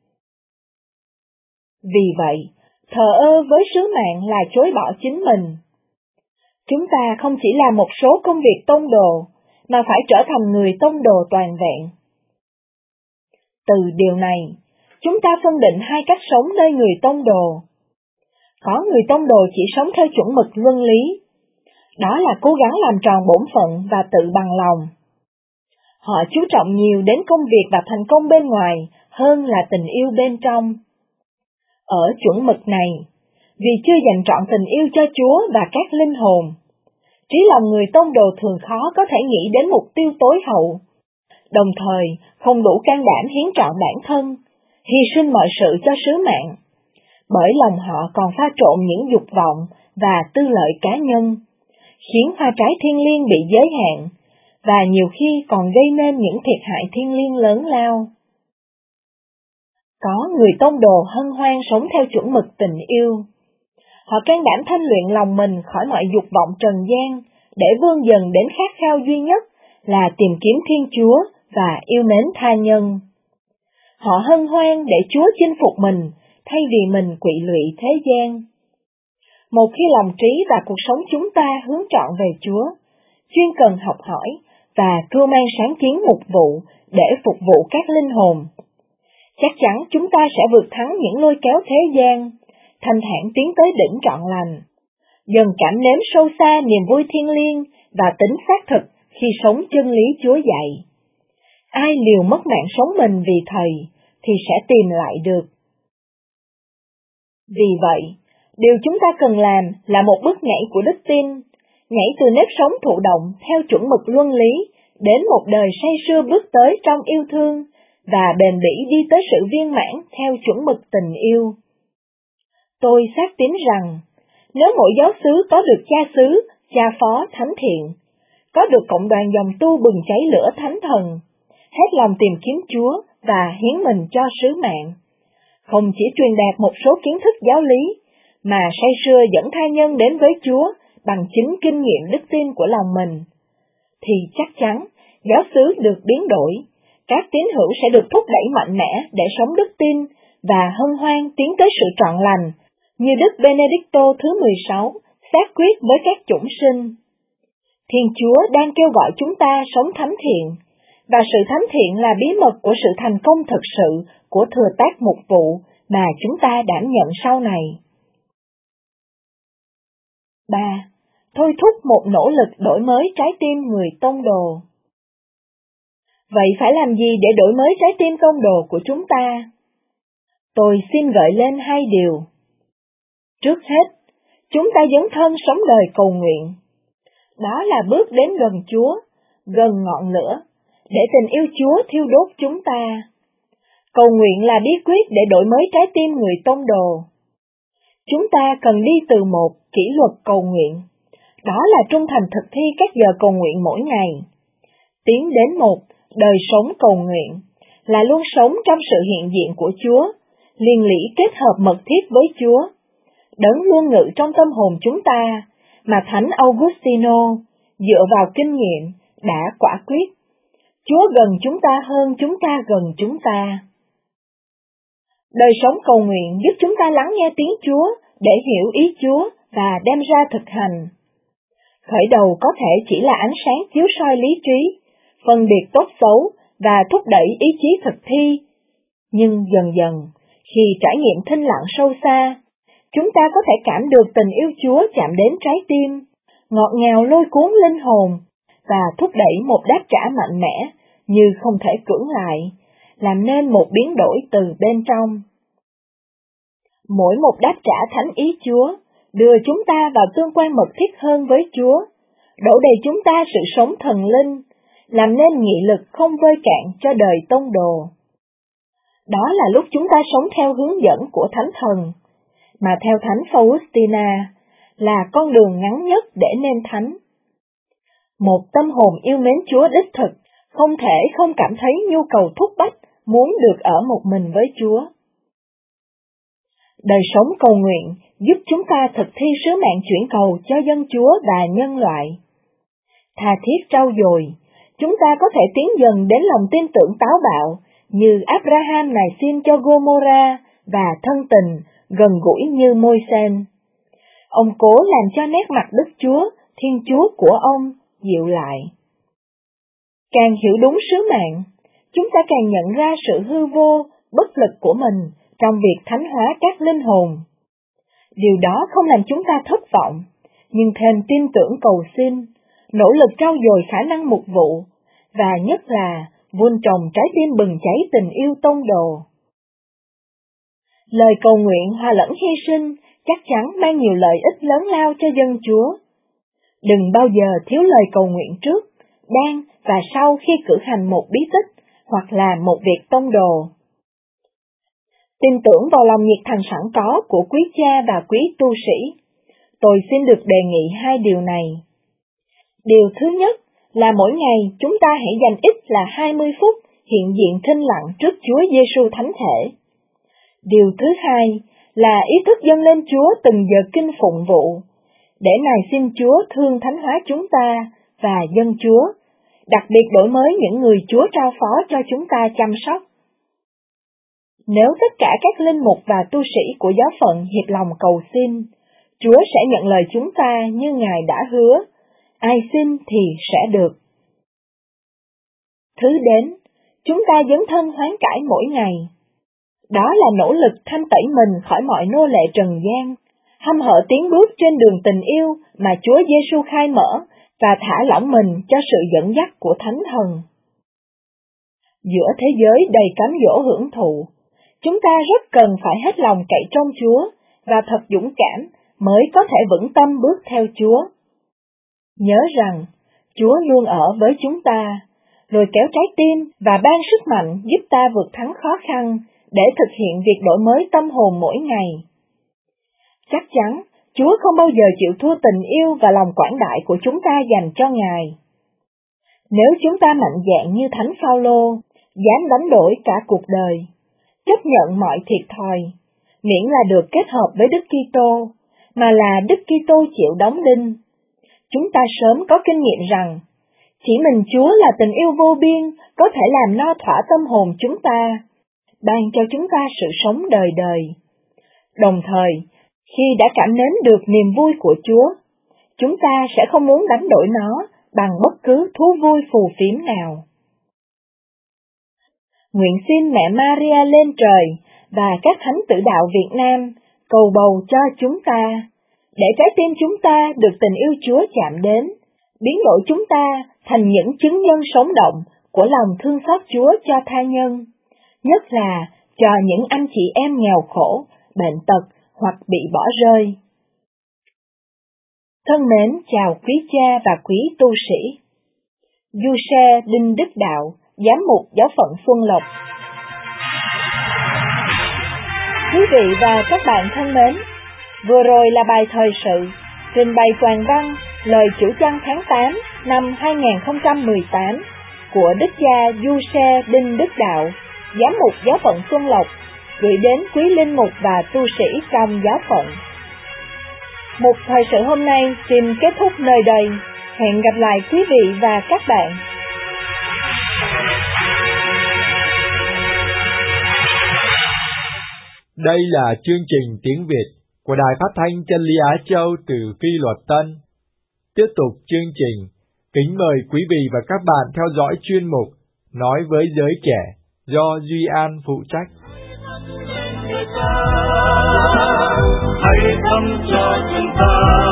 Vì vậy, thờ ơ với sứ mạng là chối bỏ chính mình. Chúng ta không chỉ làm một số công việc tông đồ, mà phải trở thành người tông đồ toàn vẹn. Từ điều này, chúng ta phân định hai cách sống nơi người tông đồ. Có người tông đồ chỉ sống theo chuẩn mực luân lý. Đó là cố gắng làm tròn bổn phận và tự bằng lòng. Họ chú trọng nhiều đến công việc và thành công bên ngoài hơn là tình yêu bên trong. Ở chuẩn mực này, vì chưa dành trọn tình yêu cho Chúa và các linh hồn, trí lòng người tông đồ thường khó có thể nghĩ đến mục tiêu tối hậu, đồng thời không đủ can đảm hiến trọn bản thân, hy sinh mọi sự cho sứ mạng, bởi lòng họ còn pha trộn những dục vọng và tư lợi cá nhân, khiến hoa trái thiêng liêng bị giới hạn, và nhiều khi còn gây nên những thiệt hại thiêng liêng lớn lao. Có người tông đồ hân hoan sống theo chuẩn mực tình yêu. Họ can đảm thanh luyện lòng mình khỏi mọi dục vọng trần gian, để vươn dần đến khát khao duy nhất là tìm kiếm Thiên Chúa và yêu mến tha nhân. Họ hân hoan để Chúa chinh phục mình, thay vì mình quỵ lụy thế gian. Một khi lòng trí và cuộc sống chúng ta hướng trọn về Chúa, chuyên cần học hỏi và cưu mang sáng kiến mục vụ để phục vụ các linh hồn, chắc chắn chúng ta sẽ vượt thắng những lôi kéo thế gian, thanh thản tiến tới đỉnh trọn lành, dần cảm nếm sâu xa niềm vui thiêng liêng và tính xác thực khi sống chân lý Chúa dạy. Ai liều mất mạng sống mình vì Thầy thì sẽ tìm lại được. Vì vậy, điều chúng ta cần làm là một bước nhảy của đức tin, nhảy từ nếp sống thụ động theo chuẩn mực luân lý đến một đời say sưa bước tới trong yêu thương và bền bỉ đi tới sự viên mãn theo chuẩn mực tình yêu. Tôi xác tín rằng, nếu mỗi giáo xứ có được cha xứ, cha phó thánh thiện, có được cộng đoàn dòng tu bừng cháy lửa thánh thần, hết lòng tìm kiếm Chúa và hiến mình cho sứ mạng, không chỉ truyền đạt một số kiến thức giáo lý, mà say sưa dẫn tha nhân đến với Chúa bằng chính kinh nghiệm đức tin của lòng mình, thì chắc chắn giáo xứ được biến đổi, các tín hữu sẽ được thúc đẩy mạnh mẽ để sống đức tin và hân hoan tiến tới sự trọn lành, như Đức Benedicto thứ 16 xác quyết với các chủng sinh. Thiên Chúa đang kêu gọi chúng ta sống thánh thiện, và sự thánh thiện là bí mật của sự thành công thực sự của thừa tác mục vụ mà chúng ta đảm nhận sau này. 3. Thôi thúc một nỗ lực đổi mới trái tim người tông đồ. Vậy phải làm gì để đổi mới trái tim tông đồ của chúng ta? Tôi xin gợi lên hai điều. Trước hết, chúng ta dấn thân sống đời cầu nguyện. Đó là bước đến gần Chúa, gần ngọn lửa, để tình yêu Chúa thiêu đốt chúng ta. Cầu nguyện là bí quyết để đổi mới trái tim người tông đồ. Chúng ta cần đi từ một kỷ luật cầu nguyện, đó là trung thành thực thi các giờ cầu nguyện mỗi ngày. Tiến đến một đời sống cầu nguyện, là luôn sống trong sự hiện diện của Chúa, liên lỉ kết hợp mật thiết với Chúa, Đấng luôn ngự trong tâm hồn chúng ta, mà Thánh Augustino, dựa vào kinh nghiệm đã quả quyết. Chúa gần chúng ta hơn chúng ta gần chúng ta. Đời sống cầu nguyện giúp chúng ta lắng nghe tiếng Chúa để hiểu ý Chúa và đem ra thực hành. Khởi đầu có thể chỉ là ánh sáng chiếu soi lý trí, phân biệt tốt xấu và thúc đẩy ý chí thực thi. Nhưng dần dần, khi trải nghiệm thinh lặng sâu xa, chúng ta có thể cảm được tình yêu Chúa chạm đến trái tim, ngọt ngào lôi cuốn linh hồn và thúc đẩy một đáp trả mạnh mẽ như không thể cưỡng lại, làm nên một biến đổi từ bên trong. Mỗi một đáp trả thánh ý Chúa đưa chúng ta vào tương quan mật thiết hơn với Chúa, đổ đầy chúng ta sự sống thần linh, làm nên nghị lực không vơi cạn cho đời tông đồ. Đó là lúc chúng ta sống theo hướng dẫn của Thánh Thần, mà theo Thánh Faustina là con đường ngắn nhất để nên thánh. Một tâm hồn yêu mến Chúa đích thực không thể không cảm thấy nhu cầu thúc bách muốn được ở một mình với Chúa. Đời sống cầu nguyện giúp chúng ta thực thi sứ mạng chuyển cầu cho dân Chúa và nhân loại. Tha thiết trau dồi, chúng ta có thể tiến dần đến lòng tin tưởng táo bạo như Abraham nài xin cho Gomorrah và thân tình gần gũi như Môi-sen. Ông cố làm cho nét mặt Đức Chúa, Thiên Chúa của ông dịu lại. Càng hiểu đúng sứ mạng, chúng ta càng nhận ra sự hư vô, bất lực của mình trong việc thánh hóa các linh hồn. Điều đó không làm chúng ta thất vọng, nhưng thêm tin tưởng cầu xin, nỗ lực trau dồi khả năng mục vụ, và nhất là vun trồng trái tim bừng cháy tình yêu tông đồ. Lời cầu nguyện hòa lẫn hy sinh chắc chắn mang nhiều lợi ích lớn lao cho dân Chúa. Đừng bao giờ thiếu lời cầu nguyện trước, đang và sau khi cử hành một bí tích hoặc là một việc tông đồ. Tin tưởng vào lòng nhiệt thành sẵn có của quý cha và quý tu sĩ, tôi xin được đề nghị hai điều này. Điều thứ nhất là mỗi ngày chúng ta hãy dành ít là 20 phút hiện diện thinh lặng trước Chúa Giêsu Thánh Thể. Điều thứ hai là ý thức dâng lên Chúa từng giờ kinh phụng vụ, để nài xin Chúa thương thánh hóa chúng ta và dân Chúa, đặc biệt đổi mới những người Chúa trao phó cho chúng ta chăm sóc. Nếu tất cả các linh mục và tu sĩ của giáo phận hiệp lòng cầu xin, Chúa sẽ nhận lời chúng ta như Ngài đã hứa, ai xin thì sẽ được. Thứ đến, chúng ta dấn thân hoán cải mỗi ngày. Đó là nỗ lực thanh tẩy mình khỏi mọi nô lệ trần gian, hăm hở tiến bước trên đường tình yêu mà Chúa Giêsu khai mở và thả lỏng mình cho sự dẫn dắt của Thánh Thần. Giữa thế giới đầy cám dỗ hưởng thụ, chúng ta rất cần phải hết lòng cậy trông Chúa và thật dũng cảm mới có thể vững tâm bước theo Chúa. Nhớ rằng, Chúa luôn ở với chúng ta, rồi kéo trái tim và ban sức mạnh giúp ta vượt thắng khó khăn để thực hiện việc đổi mới tâm hồn mỗi ngày. Chắc chắn, Chúa không bao giờ chịu thua tình yêu và lòng quảng đại của chúng ta dành cho Ngài. Nếu chúng ta mạnh dạn như Thánh Phaolô, dám đánh đổi cả cuộc đời, chấp nhận mọi thiệt thòi, miễn là được kết hợp với Đức Kitô, mà là Đức Kitô chịu đóng đinh, chúng ta sớm có kinh nghiệm rằng, chỉ mình Chúa là tình yêu vô biên có thể làm no thỏa tâm hồn chúng ta, ban cho chúng ta sự sống đời đời. Đồng thời, khi đã cảm nếm được niềm vui của Chúa, chúng ta sẽ không muốn đánh đổi nó bằng bất cứ thú vui phù phiếm nào. Nguyện xin Mẹ Maria lên trời và các thánh tử đạo Việt Nam cầu bầu cho chúng ta, để trái tim chúng ta được tình yêu Chúa chạm đến, biến đổi chúng ta thành những chứng nhân sống động của lòng thương xót Chúa cho tha nhân, nhất là cho những anh chị em nghèo khổ, bệnh tật hoặc bị bỏ rơi. Thân mến chào quý cha và quý tu sĩ. Giuse Đinh Đức Đạo, Giám mục Giáo phận Xuân Lộc. Quý vị và các bạn thân mến, vừa rồi là bài thời sự, trình bày toàn văn lời chủ trăng tháng 8 năm 2018 của Đức cha Giuse Đinh Đức Đạo, Giám mục Giáo phận Xuân Lộc, gửi đến quý linh mục và tu sĩ trong giáo phận. Một thời sự hôm nay xin kết thúc nơi đây. Hẹn gặp lại quý vị và các bạn. Đây là chương trình tiếng Việt của Đài Phát thanh Chân Lý Á Châu từ Phi Luật Tân. Tiếp tục chương trình, kính mời quý vị và các bạn theo dõi chuyên mục Nói với giới trẻ do Duy An phụ trách. Hãy thăm cho chúng ta,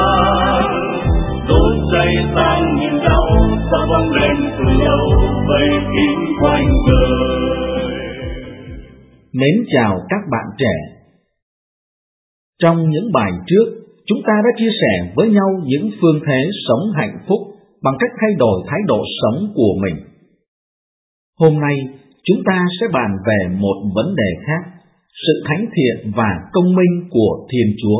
đốt cháy sang nhìn nhau, ta bóng đèn từ lâu vây kín quanh đời. Mến chào các bạn trẻ. Trong những bài trước, chúng ta đã chia sẻ với nhau những phương thế sống hạnh phúc bằng cách thay đổi thái độ sống của mình. Hôm nay, chúng ta sẽ bàn về một vấn đề khác, sự thánh thiện và công minh của Thiên Chúa.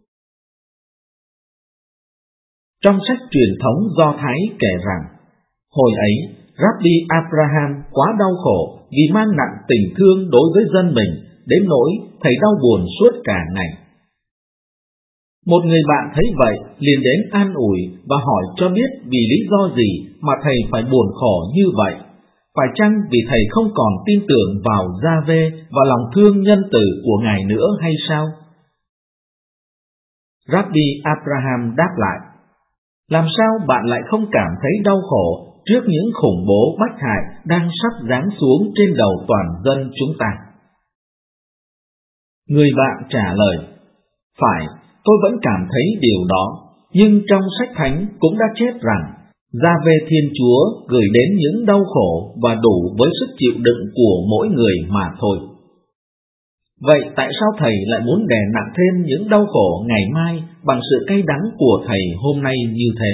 Trong sách truyền thống Do Thái kể rằng, hồi ấy, Rabbi Abraham quá đau khổ vì mang nặng tình thương đối với dân mình, đến nỗi thầy đau buồn suốt cả ngày. Một người bạn thấy vậy liền đến an ủi và hỏi cho biết vì lý do gì mà thầy phải buồn khổ như vậy. Phải chăng vì thầy không còn tin tưởng vào Gia-vê và lòng thương nhân từ của Ngài nữa hay sao? Rabbi Abraham đáp lại, làm sao bạn lại không cảm thấy đau khổ trước những khủng bố bách hại đang sắp giáng xuống trên đầu toàn dân chúng ta? Người bạn trả lời, phải, tôi vẫn cảm thấy điều đó, nhưng trong sách Thánh cũng đã chép rằng Gia-vê Thiên Chúa gửi đến những đau khổ và đủ với sức chịu đựng của mỗi người mà thôi. Vậy tại sao thầy lại muốn đè nặng thêm những đau khổ ngày mai bằng sự cay đắng của thầy hôm nay như thế?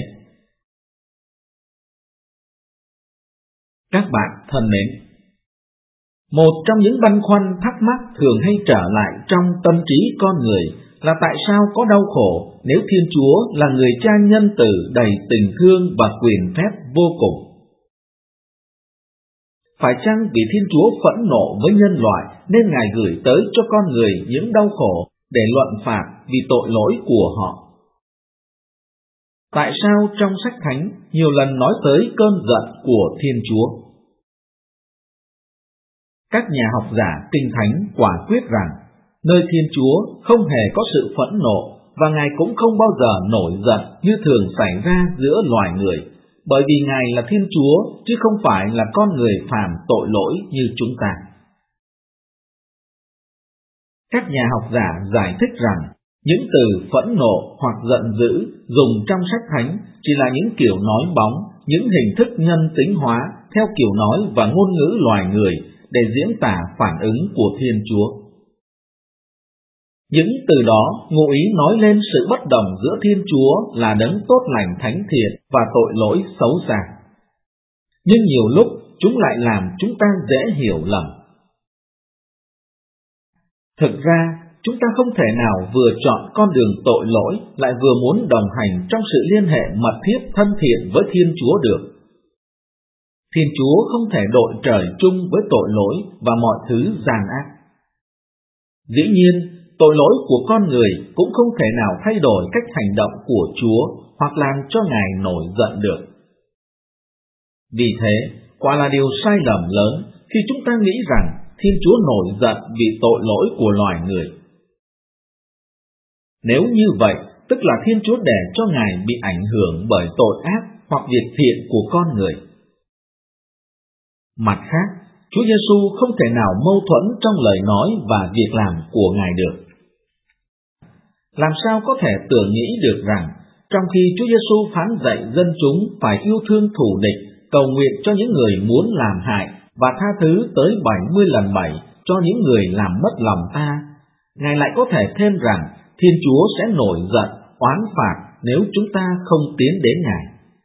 Các bạn thân mến, một trong những băn khoăn thắc mắc thường hay trở lại trong tâm trí con người là tại sao có đau khổ nếu Thiên Chúa là người cha nhân từ đầy tình thương và quyền phép vô cùng? Phải chăng vì Thiên Chúa phẫn nộ với nhân loại nên Ngài gửi tới cho con người những đau khổ để luận phạt vì tội lỗi của họ? Tại sao trong sách Thánh nhiều lần nói tới cơn giận của Thiên Chúa? Các nhà học giả Kinh Thánh quả quyết rằng nơi Thiên Chúa không hề có sự phẫn nộ và Ngài cũng không bao giờ nổi giận như thường xảy ra giữa loài người, bởi vì Ngài là Thiên Chúa chứ không phải là con người phạm tội lỗi như chúng ta. Các nhà học giả giải thích rằng những từ phẫn nộ hoặc giận dữ dùng trong sách Thánh chỉ là những kiểu nói bóng, những hình thức nhân tính hóa theo kiểu nói và ngôn ngữ loài người để diễn tả phản ứng của Thiên Chúa. Những từ đó ngụ ý nói lên sự bất đồng giữa Thiên Chúa là đấng tốt lành thánh thiện và tội lỗi xấu xa. Nhưng nhiều lúc chúng lại làm chúng ta dễ hiểu lầm. Thực ra, chúng ta không thể nào vừa chọn con đường tội lỗi lại vừa muốn đồng hành trong sự liên hệ mật thiết thân thiện với Thiên Chúa được. Thiên Chúa không thể đội trời chung với tội lỗi và mọi thứ gian ác. Dĩ nhiên, tội lỗi của con người cũng không thể nào thay đổi cách hành động của Chúa hoặc làm cho Ngài nổi giận được. Vì thế, quả là điều sai lầm lớn khi chúng ta nghĩ rằng Thiên Chúa nổi giận vì tội lỗi của loài người. Nếu như vậy, tức là Thiên Chúa để cho Ngài bị ảnh hưởng bởi tội ác hoặc việc thiện của con người. Mặt khác, Chúa Giêsu không thể nào mâu thuẫn trong lời nói và việc làm của Ngài được. Làm sao có thể tưởng nghĩ được rằng, trong khi Chúa Giêsu phán dạy dân chúng phải yêu thương thù địch, cầu nguyện cho những người muốn làm hại và tha thứ tới 70 lần 7 cho những người làm mất lòng ta, Ngài lại có thể thêm rằng Thiên Chúa sẽ nổi giận, oán phạt nếu chúng ta không tiến đến Ngài.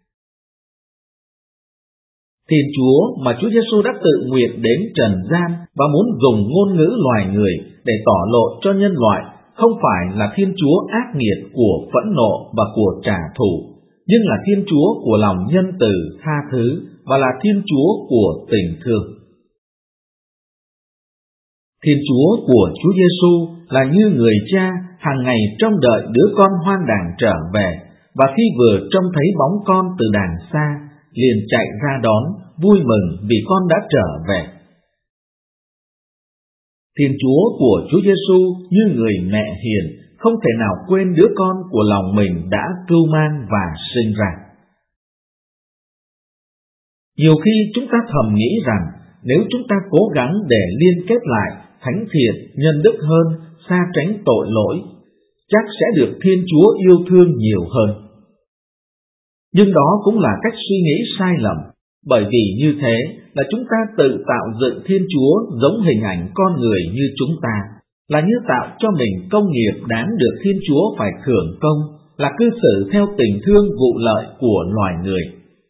Thiên Chúa mà Chúa Giêsu đã tự nguyện đến trần gian và muốn dùng ngôn ngữ loài người để tỏ lộ cho nhân loại không phải là Thiên Chúa ác nghiệt của phẫn nộ và của trả thù, nhưng là Thiên Chúa của lòng nhân từ, tha thứ và là Thiên Chúa của tình thương. Thiên Chúa của Chúa Giêsu là như người cha hàng ngày trông đợi đứa con hoang đàng trở về và khi vừa trông thấy bóng con từ đàng xa, liền chạy ra đón, vui mừng vì con đã trở về. Thiên Chúa của Chúa Giêsu như người mẹ hiền, không thể nào quên đứa con của lòng mình đã cưu mang và sinh ra. Nhiều khi chúng ta thầm nghĩ rằng nếu chúng ta cố gắng để liên kết lại, thánh thiện, nhân đức hơn, xa tránh tội lỗi, chắc sẽ được Thiên Chúa yêu thương nhiều hơn. Nhưng đó cũng là cách suy nghĩ sai lầm, bởi vì như thế là chúng ta tự tạo dựng Thiên Chúa giống hình ảnh con người như chúng ta, là như tạo cho mình công nghiệp đáng được Thiên Chúa phải thưởng công, là cư xử theo tình thương vụ lợi của loài người.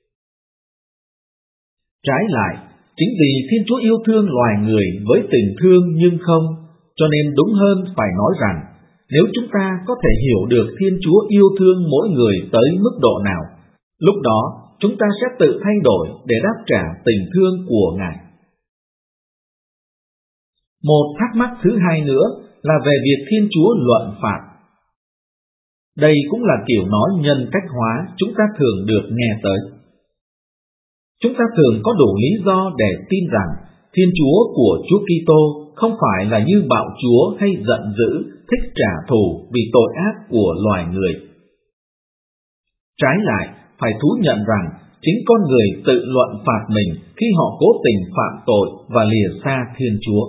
Trái lại, chính vì Thiên Chúa yêu thương loài người với tình thương nhưng không, cho nên đúng hơn phải nói rằng, nếu chúng ta có thể hiểu được Thiên Chúa yêu thương mỗi người tới mức độ nào, lúc đó chúng ta sẽ tự thay đổi để đáp trả tình thương của Ngài. Một thắc mắc thứ hai nữa là về việc Thiên Chúa luận phạt. Đây cũng là kiểu nói nhân cách hóa chúng ta thường được nghe tới. Chúng ta thường có đủ lý do để tin rằng Thiên Chúa của Chúa Kitô không phải là như bạo chúa hay giận dữ, thích trả thù vì tội ác của loài người. Trái lại, phải thú nhận rằng chính con người tự luận phạt mình khi họ cố tình phạm tội và lìa xa Thiên Chúa.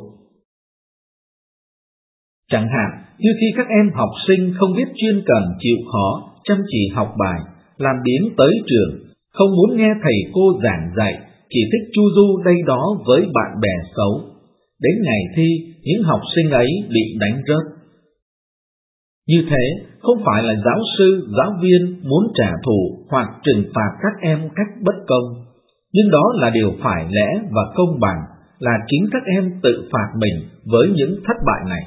Chẳng hạn như khi các em học sinh không biết chuyên cần chịu khó, chăm chỉ học bài, làm biếng tới trường, không muốn nghe thầy cô giảng dạy, chỉ thích chu du đây đó với bạn bè xấu. Đến ngày thi, những học sinh ấy bị đánh rớt. Như thế, không phải là giáo sư, giáo viên muốn trả thù hoặc trừng phạt các em cách bất công, nhưng đó là điều phải lẽ và công bằng, là chính các em tự phạt mình với những thất bại này.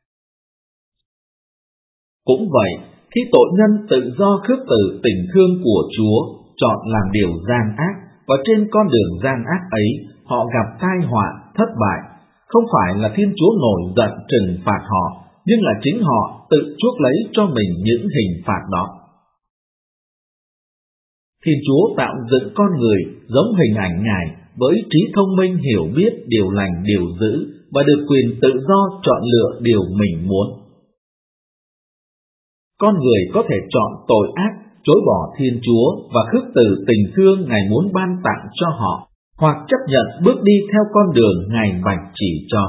Cũng vậy, khi tội nhân tự do khước từ tình thương của Chúa, chọn làm điều gian ác, và trên con đường gian ác ấy, họ gặp tai họa, thất bại, không phải là Thiên Chúa nổi giận trừng phạt họ, nhưng là chính họ tự chuốc lấy cho mình những hình phạt đó. Thiên Chúa tạo dựng con người giống hình ảnh Ngài với trí thông minh hiểu biết điều lành điều dữ và được quyền tự do chọn lựa điều mình muốn. Con người có thể chọn tội ác, chối bỏ Thiên Chúa và khước từ tình thương Ngài muốn ban tặng cho họ, hoặc chấp nhận bước đi theo con đường Ngài vạch chỉ cho.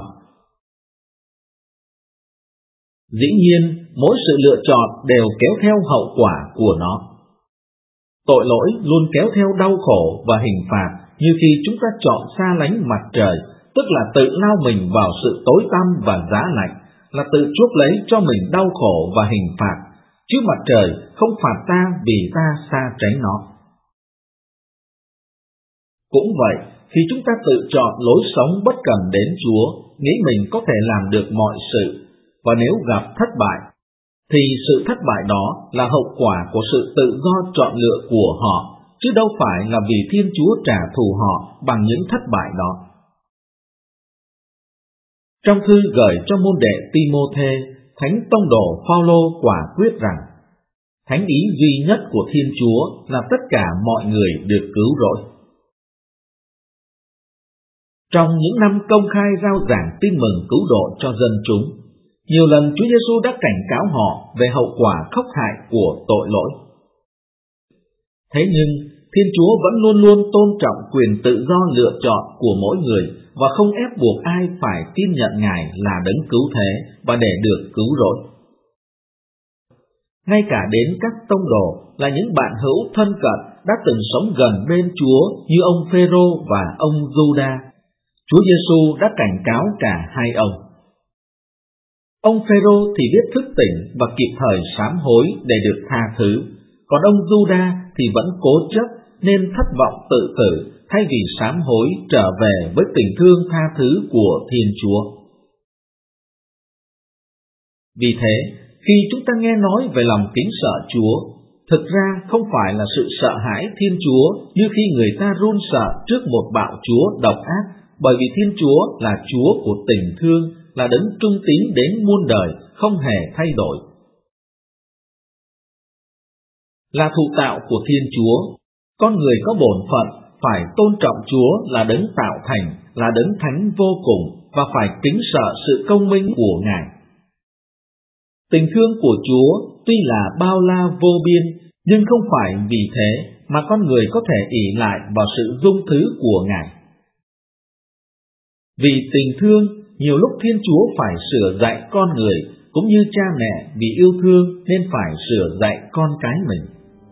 Dĩ nhiên, mỗi sự lựa chọn đều kéo theo hậu quả của nó. Tội lỗi luôn kéo theo đau khổ và hình phạt, như khi chúng ta chọn xa lánh mặt trời, tức là tự lao mình vào sự tối tăm và giá lạnh, là tự chuốc lấy cho mình đau khổ và hình phạt, chứ mặt trời không phạt ta vì ta xa tránh nó. Cũng vậy, khi chúng ta tự chọn lối sống bất cần đến Chúa, nghĩ mình có thể làm được mọi sự, và nếu gặp thất bại, thì sự thất bại đó là hậu quả của sự tự do chọn lựa của họ, chứ đâu phải là vì Thiên Chúa trả thù họ bằng những thất bại đó. Trong thư gửi cho môn đệ Ti-mô-thê, Thánh Tông đồ Phao-lô quả quyết rằng, thánh ý duy nhất của Thiên Chúa là tất cả mọi người được cứu rỗi. Trong những năm công khai rao giảng tin mừng cứu độ cho dân chúng, nhiều lần Chúa Giêsu đã cảnh cáo họ về hậu quả khốc hại của tội lỗi. Thế nhưng, Thiên Chúa vẫn luôn luôn tôn trọng quyền tự do lựa chọn của mỗi người và không ép buộc ai phải tin nhận Ngài là đấng cứu thế và để được cứu rỗi. Ngay cả đến các tông đồ là những bạn hữu thân cận đã từng sống gần bên Chúa như ông Phêrô và ông Giuđa, Chúa Giêsu đã cảnh cáo cả hai ông. Ông Phêrô thì biết thức tỉnh và kịp thời sám hối để được tha thứ, còn ông Giuđa thì vẫn cố chấp nên thất vọng tự tử thay vì sám hối trở về với tình thương tha thứ của Thiên Chúa. Vì thế, khi chúng ta nghe nói về lòng kính sợ Chúa, thực ra không phải là sự sợ hãi Thiên Chúa như khi người ta run sợ trước một bạo chúa độc ác, bởi vì Thiên Chúa là Chúa của tình thương, là đấng trung tín đến muôn đời, không hề thay đổi. là thụ tạo của Thiên Chúa. Con người có bổn phận phải tôn trọng Chúa là đấng tạo thành, là đấng thánh vô cùng và phải kính sợ sự công minh của Ngài. Tình thương của Chúa tuy là bao la vô biên, nhưng không phải vì thế mà con người có thể ỷ lại vào sự dung thứ của Ngài. Vì tình thương, nhiều lúc Thiên Chúa phải sửa dạy con người, cũng như cha mẹ vì yêu thương nên phải sửa dạy con cái mình.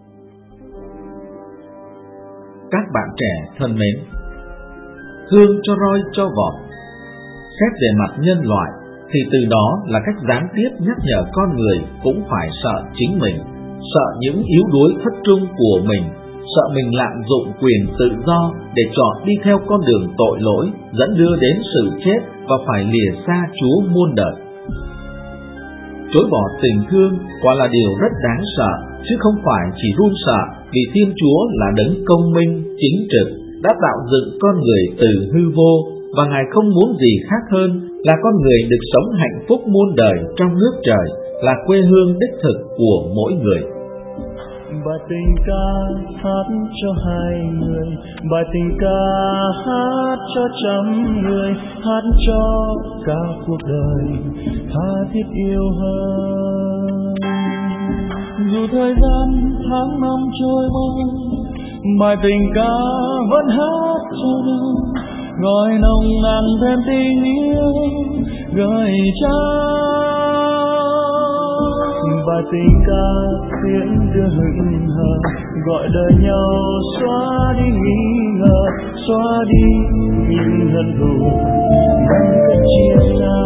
Các bạn trẻ thân mến, thương cho roi cho vọt. Xét về mặt nhân loại, thì từ đó là cách gián tiếp nhắc nhở con người cũng phải sợ chính mình, sợ những yếu đuối thất trung của mình, sợ mình lạm dụng quyền tự do để chọn đi theo con đường tội lỗi, dẫn đưa đến sự chết và phải lìa xa Chúa muôn đời. Chối bỏ tình thương quả là điều rất đáng sợ, chứ không phải chỉ run sợ, vì Thiên Chúa là đấng công minh, chính trực, đã tạo dựng con người từ hư vô, và Ngài không muốn gì khác hơn là con người được sống hạnh phúc muôn đời trong nước trời, là quê hương đích thực của mỗi người. Bài tình ca hát cho hai người, bài tình ca hát cho trăm người, hát cho cả cuộc đời tha thiết yêu hơn. Dù thời gian tháng năm trôi mau, bài tình ca vẫn hát cho nhau, gọi nồng nàn thêm tình yêu gửi trao. Bài tình ca tiễn đưa hững hờ, gọi đời nhau xóa đi nghi ngờ, xóa đi những hận thù đang cách chia xa.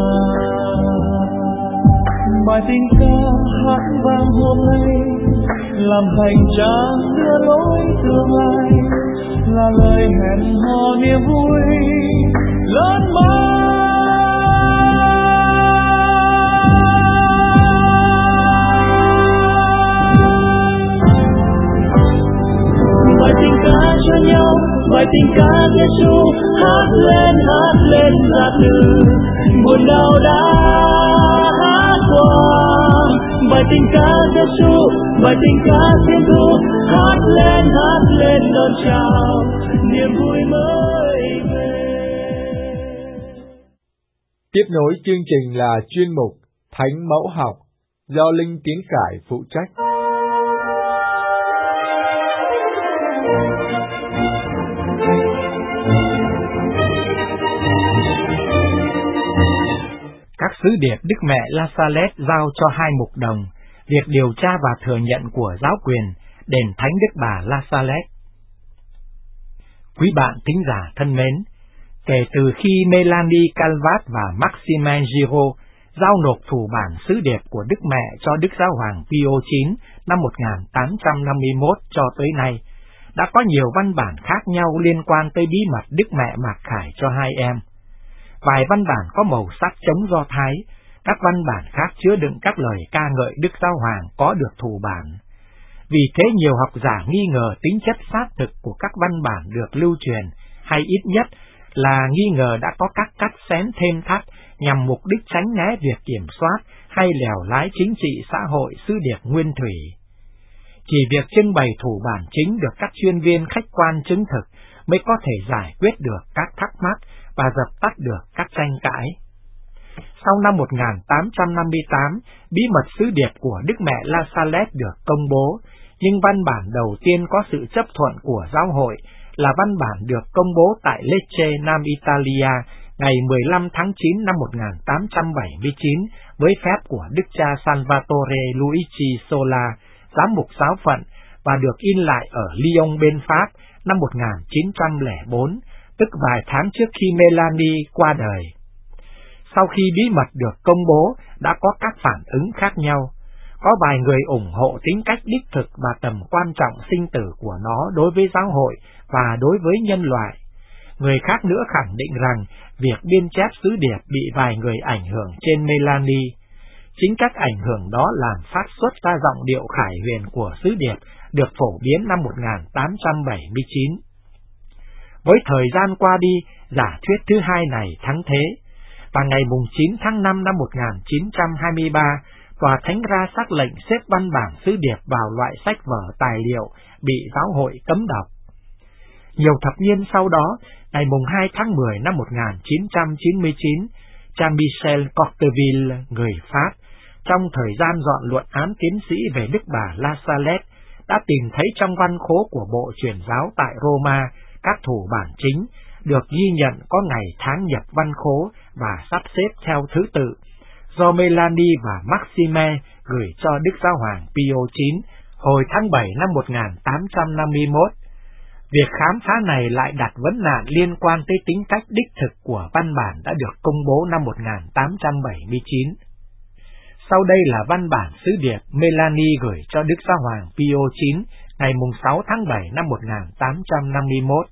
Bài tình ca hát vang hôm nay làm hành trang đưa lối tương lai, là lời hẹn hò niềm vui lớn mãi. Bài tình ca cho nhau, bài tình ca Giêsu, hát lên ra từ buồn đau đã hát qua. Bài tình ca Giêsu, bài tình ca Thiên Thu, hát lên đón chào niềm vui mới về. Tiếp nối chương trình là chuyên mục Thánh Mẫu Học do Linh Tiến Khải phụ trách. Các sứ điệp Đức Mẹ La Salette giao cho hai mục đồng việc điều tra và thừa nhận của giáo quyền đền Thánh Đức Bà La Salette. Quý bạn thính giả thân mến, kể từ khi Melanie Calvat và Maximin Giraud giao nộp thủ bản sứ điệp của Đức Mẹ cho Đức Giáo hoàng Pio IX năm 1851 cho tới nay, đã có nhiều văn bản khác nhau liên quan tới bí mật Đức Mẹ mặc khải cho hai em. Vài văn bản có màu sắc chống Do Thái, các văn bản khác chứa đựng các lời ca ngợi Đức Giáo hoàng có được thủ bản. Vì thế nhiều học giả nghi ngờ tính chất xác thực của các văn bản được lưu truyền, hay ít nhất là nghi ngờ đã có các cắt xén thêm thắt nhằm mục đích tránh né việc kiểm soát hay lèo lái chính trị xã hội sứ điệp nguyên thủy. Chỉ việc trưng bày thủ bản chính được các chuyên viên khách quan chứng thực mới có thể giải quyết được các thắc mắc và dập tắt được các tranh cãi. Sau năm 1858, bí mật sứ điệp của Đức Mẹ La Salette được công bố, nhưng văn bản đầu tiên có sự chấp thuận của giáo hội là văn bản được công bố tại Lecce, Nam Italia, ngày 15 tháng 9 năm 1879 với phép của Đức cha Salvatore Luigi Sola, giám mục giáo phận, và được in lại ở Lyon bên Pháp năm 1904, tức vài tháng trước khi Melanie qua đời. Sau khi bí mật được công bố, đã có các phản ứng khác nhau. Có vài người ủng hộ tính cách đích thực và tầm quan trọng sinh tử của nó đối với giáo hội và đối với nhân loại. Người khác nữa khẳng định rằng việc biên chép sứ điệp bị vài người ảnh hưởng trên Melanie. Chính các ảnh hưởng đó làm phát xuất ra giọng điệu khải huyền của sứ điệp được phổ biến năm 1879. Với thời gian qua đi, giả thuyết thứ hai này thắng thế, và ngày 9 tháng 5 năm 1923, Tòa thánh ra sắc lệnh xếp văn bản sứ điệp vào loại sách vở tài liệu bị giáo hội cấm đọc. Nhiều thập niên sau đó, ngày 2 tháng 10 năm 1999, cha Michel Courteville, người Pháp, trong thời gian dọn luận án tiến sĩ về Đức bà La Salette, đã tìm thấy trong văn khố của Bộ Truyền giáo tại Roma các thủ bản chính được ghi nhận có ngày tháng nhập văn khố và sắp xếp theo thứ tự, do Melanie và Maxime gửi cho Đức Giáo hoàng Pio IX hồi tháng 7 năm 1851. Việc khám phá này lại đặt vấn nạn liên quan tới tính cách đích thực của văn bản đã được công bố năm 1879. Sau đây là văn bản sứ điệp Melanie gửi cho Đức Giáo hoàng Pio IX ngày 6 tháng 7 năm 1851.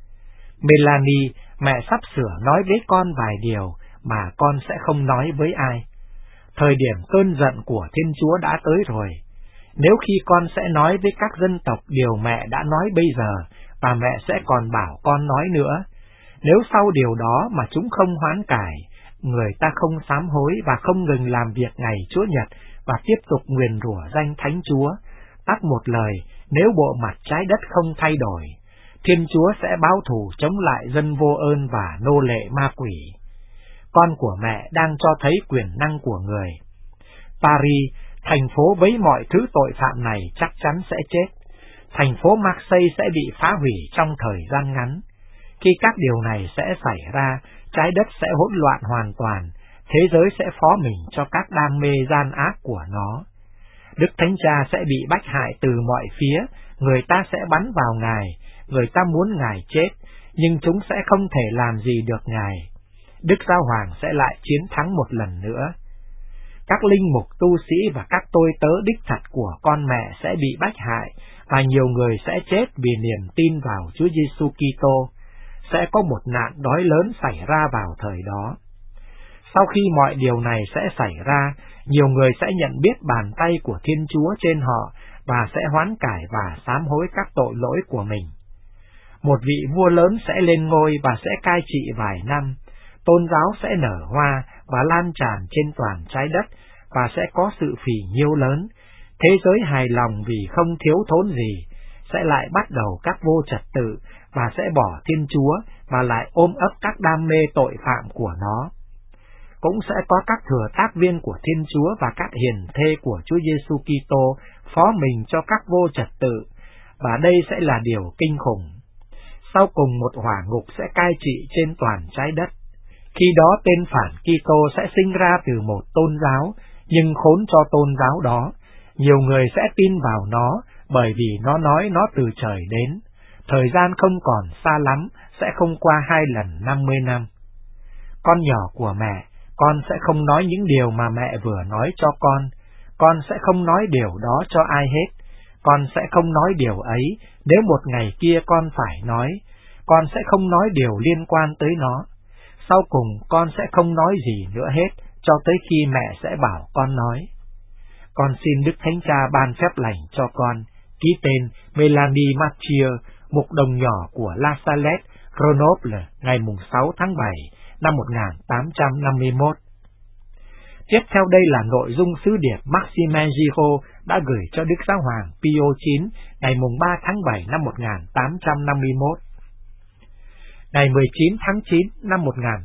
Melanie, mẹ sắp sửa nói với con vài điều mà con sẽ không nói với ai. Thời điểm cơn giận của Thiên Chúa đã tới rồi. Nếu khi con sẽ nói với các dân tộc điều mẹ đã nói bây giờ, và mẹ sẽ còn bảo con nói nữa, nếu sau điều đó mà chúng không hoán cải, người ta không sám hối và không ngừng làm việc ngày Chúa Nhật và tiếp tục nguyền rủa danh Thánh Chúa, tắt một lời, nếu bộ mặt trái đất không thay đổi, Thiên Chúa sẽ báo thù chống lại dân vô ơn và nô lệ ma quỷ. Con của mẹ đang cho thấy quyền năng của người. Paris, thành phố với mọi thứ tội phạm này chắc chắn sẽ chết. Thành phố Marseille sẽ bị phá hủy trong thời gian ngắn. Khi các điều này sẽ xảy ra, trái đất sẽ hỗn loạn hoàn toàn, thế giới sẽ phó mình cho các đam mê gian ác của nó. Đức Thánh Cha sẽ bị bách hại từ mọi phía, người ta sẽ bắn vào Ngài, người ta muốn Ngài chết, nhưng chúng sẽ không thể làm gì được Ngài. Đức Giáo hoàng sẽ lại chiến thắng một lần nữa. Các linh mục, tu sĩ và các tôi tớ đích thật của con mẹ sẽ bị bách hại, và nhiều người sẽ chết vì niềm tin vào Chúa Giêsu Kitô. Sẽ có một nạn đói lớn xảy ra vào thời đó. Sau khi mọi điều này sẽ xảy ra, nhiều người sẽ nhận biết bàn tay của Thiên Chúa trên họ và sẽ hoán cải và sám hối các tội lỗi của mình. Một vị vua lớn sẽ lên ngôi và sẽ cai trị vài năm. Tôn giáo sẽ nở hoa và lan tràn trên toàn trái đất và sẽ có sự phì nhiêu lớn. Thế giới hài lòng vì không thiếu thốn gì, sẽ lại bắt đầu các vô trật tự và sẽ bỏ Thiên Chúa và lại ôm ấp các đam mê tội phạm của nó. Cũng sẽ có các thừa tác viên của Thiên Chúa và các hiền thê của Chúa Giêsu Kitô phó mình cho các vô trật tự, và đây sẽ là điều kinh khủng. Sau cùng một hỏa ngục sẽ cai trị trên toàn trái đất. Khi đó tên phản Kitô sẽ sinh ra từ một tôn giáo, nhưng khốn cho tôn giáo đó. Nhiều người sẽ tin vào nó bởi vì nó nói nó từ trời đến. Thời gian không còn xa lắm, sẽ không qua 2 lần 50 năm. Con nhỏ của mẹ, con sẽ không nói những điều mà mẹ vừa nói cho con. Con sẽ không nói điều đó cho ai hết. Con sẽ không nói điều ấy nếu một ngày kia con phải nói. Con sẽ không nói điều liên quan tới nó. Sau cùng con sẽ không nói gì nữa hết cho tới khi mẹ sẽ bảo con nói. Con xin Đức Thánh Cha ban phép lành cho con. Ký tên Melanie Mathieu, mục đồng nhỏ của La Salette, Grenoble, ngày 6 tháng 7 năm 1851. Tiếp theo đây là nội dung sứ điệp Maxime Giraud đã gửi cho Đức Giáo hoàng Pio IX ngày 3 tháng 7 năm 1851. Ngày 19 tháng 9 năm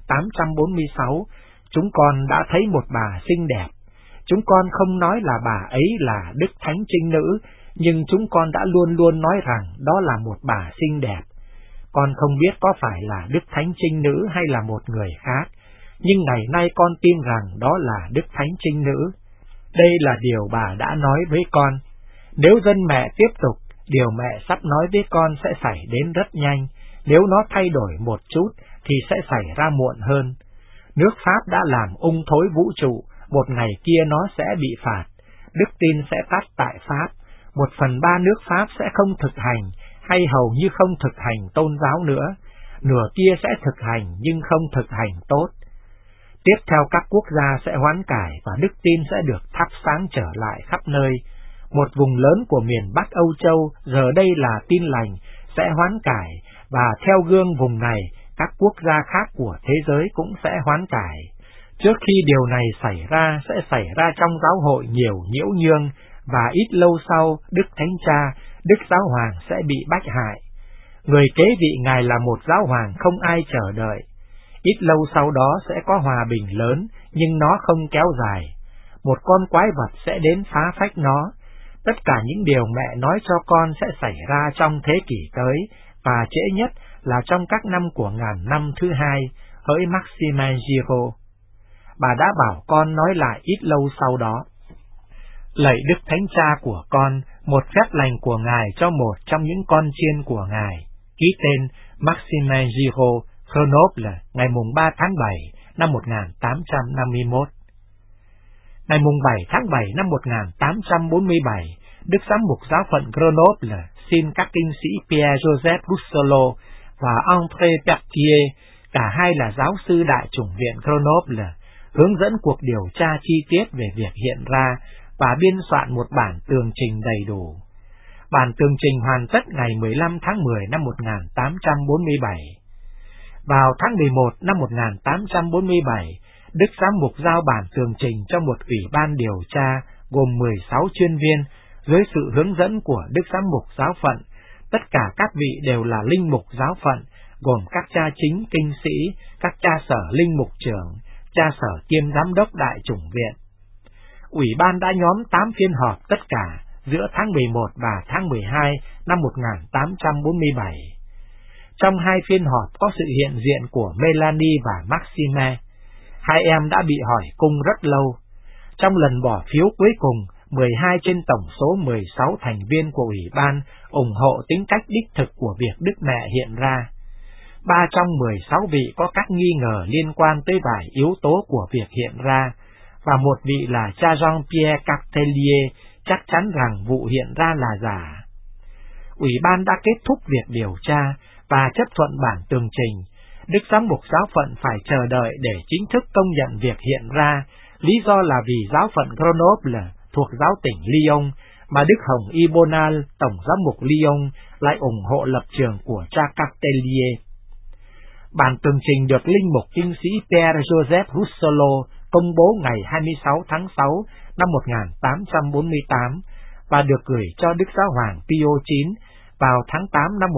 1846, chúng con đã thấy một bà xinh đẹp. Chúng con không nói là bà ấy là Đức Thánh Trinh Nữ, nhưng chúng con đã luôn luôn nói rằng đó là một bà xinh đẹp. Con không biết có phải là Đức Thánh Trinh Nữ hay là một người khác, nhưng ngày nay con tin rằng đó là Đức Thánh Trinh Nữ. Đây là điều bà đã nói với con. Nếu dân mẹ tiếp tục, điều mẹ sắp nói với con sẽ xảy đến rất nhanh. Nếu nó thay đổi một chút thì sẽ xảy ra muộn hơn. Nước Pháp đã làm ung thối vũ trụ, một ngày kia nó sẽ bị phạt. Đức tin sẽ tắt tại Pháp. 1/3 nước Pháp sẽ không thực hành, hay hầu như không thực hành tôn giáo nữa. Nửa kia sẽ thực hành nhưng không thực hành tốt. Tiếp theo các quốc gia sẽ hoán cải và đức tin sẽ được thắp sáng trở lại khắp nơi. Một vùng lớn của miền Bắc Âu Châu giờ đây là Tin Lành sẽ hoán cải, và theo gương vùng này, các quốc gia khác của thế giới cũng sẽ hoán cải. Trước khi điều này xảy ra sẽ xảy ra trong giáo hội nhiều nhiễu nhương, và ít lâu sau Đức Thánh Cha, Đức Giáo Hoàng sẽ bị bách hại. Người kế vị Ngài là một giáo hoàng không ai chờ đợi. Ít lâu sau đó sẽ có hòa bình lớn, nhưng nó không kéo dài. Một con quái vật sẽ đến phá phách nó. Tất cả những điều mẹ nói cho con sẽ xảy ra trong thế kỷ tới, và trễ nhất là trong các năm của ngàn năm thứ hai, hỡi Maximin Giraud. Bà đã bảo con nói lại ít lâu sau đó. Lạy Đức Thánh Cha của con, một phép lành của Ngài cho một trong những con chiên của Ngài, ký tên Maximin Giraud, Grenoble, ngày mùng 3 tháng 7 năm 1851. Ngày mùng 7 tháng 7 năm 1847, Đức Giám mục giáo phận Grenoble xin các kinh sĩ Pierre-Joseph Rousselot và André Pertier, cả hai là giáo sư Đại chủng viện Grenoble, hướng dẫn cuộc điều tra chi tiết về việc hiện ra và biên soạn một bản tường trình đầy đủ. Bản tường trình hoàn tất ngày 15 tháng 10 năm 1847. Vào tháng 11 năm 1847, Đức Giám mục giao bản tường trình cho một ủy ban điều tra gồm 16 chuyên viên dưới sự hướng dẫn của Đức Giám mục giáo phận. Tất cả các vị đều là linh mục giáo phận, gồm các cha chính kinh sĩ, các cha sở linh mục trưởng, cha sở kiêm giám đốc Đại chủng viện. Ủy ban đã nhóm 8 phiên họp tất cả giữa tháng 11 và tháng 12 năm 1847. Trong hai phiên họp có sự hiện diện của Melanie và Maxime. Hai em đã bị hỏi cung rất lâu. Trong lần bỏ phiếu cuối cùng, 12 trên tổng số 16 thành viên của Ủy ban ủng hộ tính cách đích thực của việc Đức Mẹ hiện ra. 3 trong 16 vị có các nghi ngờ liên quan tới vài yếu tố của việc hiện ra, và một vị là cha Jean-Pierre Cartelier chắc chắn rằng vụ hiện ra là giả. Ủy ban đã kết thúc việc điều tra và chấp thuận bản tường trình. Đức Giám mục giáo phận phải chờ đợi để chính thức công nhận việc hiện ra, lý do là vì giáo phận Grenoble thuộc giáo tỉnh Lyon, mà Đức Hồng Y Bonal, tổng giám mục Lyon, lại ủng hộ lập trường của cha Cartelier. Bản tường trình được linh mục kinh sĩ Pierre-Joseph Rousselot công bố ngày 26 tháng 6 năm 1848 và được gửi cho Đức Giáo hoàng Pio IX vào tháng 8 năm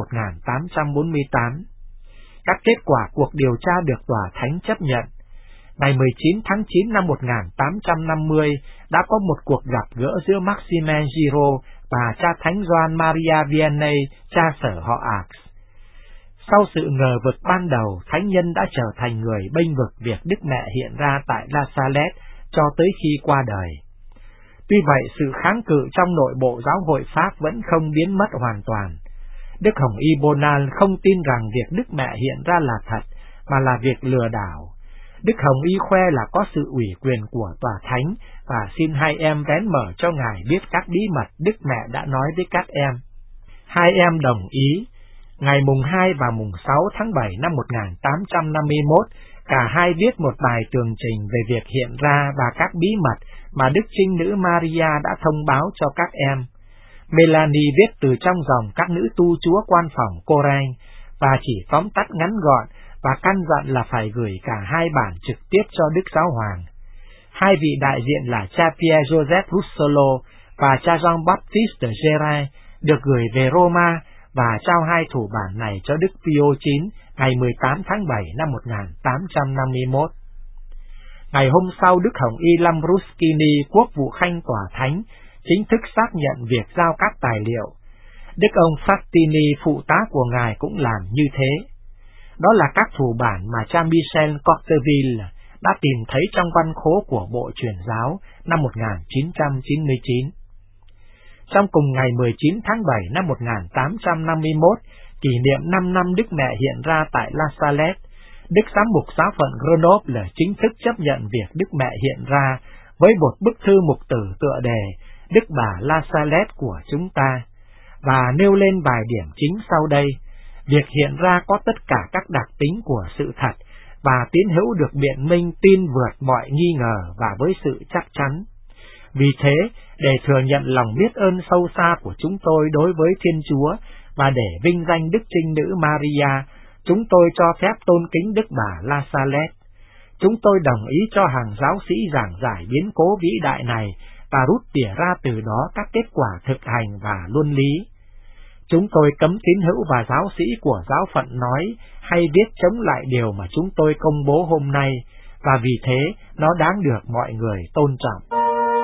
1848. Các kết quả cuộc điều tra được Tòa Thánh chấp nhận. Ngày 19 tháng 9 năm 1850 đã có một cuộc gặp gỡ giữa Maximin Giraud và cha Thánh Gioan Maria Vianney, cha sở họ Ax. Sau sự ngờ vực ban đầu, thánh nhân đã trở thành người bênh vực việc Đức Mẹ hiện ra tại La Salette cho tới khi qua đời. Tuy vậy, sự kháng cự trong nội bộ giáo hội Pháp vẫn không biến mất hoàn toàn. Đức Hồng Y Bonal không tin rằng việc Đức Mẹ hiện ra là thật, mà là việc lừa đảo. Đức Hồng Y khoe là có sự ủy quyền của Tòa Thánh và xin hai em vén mở cho Ngài biết các bí mật Đức Mẹ đã nói với các em. Hai em đồng ý. Ngày mùng 2 và mùng 6 tháng 7 năm 1851, cả hai viết một bài tường trình về việc hiện ra và các bí mật mà Đức Trinh Nữ Maria đã thông báo cho các em. Melanie viết từ trong dòng các nữ tu chúa quan phòng Coran và chỉ tóm tắt ngắn gọn và căn dặn là phải gửi cả hai bản trực tiếp cho Đức Giáo Hoàng. Hai vị đại diện là cha Pierre-Joseph Rousselot và cha Jean-Baptiste de Gérin được gửi về Roma và trao hai thủ bản này cho Đức Pio IX ngày 18 tháng 7 năm 1851. Ngày hôm sau, Đức Hồng Y Lambruschini, quốc vụ khanh Tòa Thánh, chính thức xác nhận việc giao các tài liệu. Đức ông Fastini, phụ tá của Ngài, cũng làm như thế. Đó là các thủ bản mà cha Michel Courteville đã tìm thấy trong văn khố của Bộ Truyền giáo năm 1999. Trong cùng ngày 19 tháng 7 năm 1851, kỷ niệm 5 năm Đức Mẹ hiện ra tại La Salette, Đức Giám mục giáo phận Grenoble chính thức chấp nhận việc Đức Mẹ hiện ra với một bức thư mục tử tựa đề Đức Bà La Salette của chúng ta, và nêu lên vài điểm chính sau đây. Việc hiện ra có tất cả các đặc tính của sự thật và tín hữu được biện minh tin vượt mọi nghi ngờ và với sự chắc chắn. Vì thế, để thừa nhận lòng biết ơn sâu xa của chúng tôi đối với Thiên Chúa và để vinh danh Đức Trinh Nữ Maria, chúng tôi cho phép tôn kính Đức Bà La Salette. chúng tôi đồng ý cho hàng giáo sĩ giảng giải biến cố vĩ đại này và rút tỉa ra từ đó các kết quả thực hành và luân lý. Chúng tôi cấm tín hữu và giáo sĩ của giáo phận nói hay viết chống lại điều mà chúng tôi công bố hôm nay, và vì thế nó đáng được mọi người tôn trọng.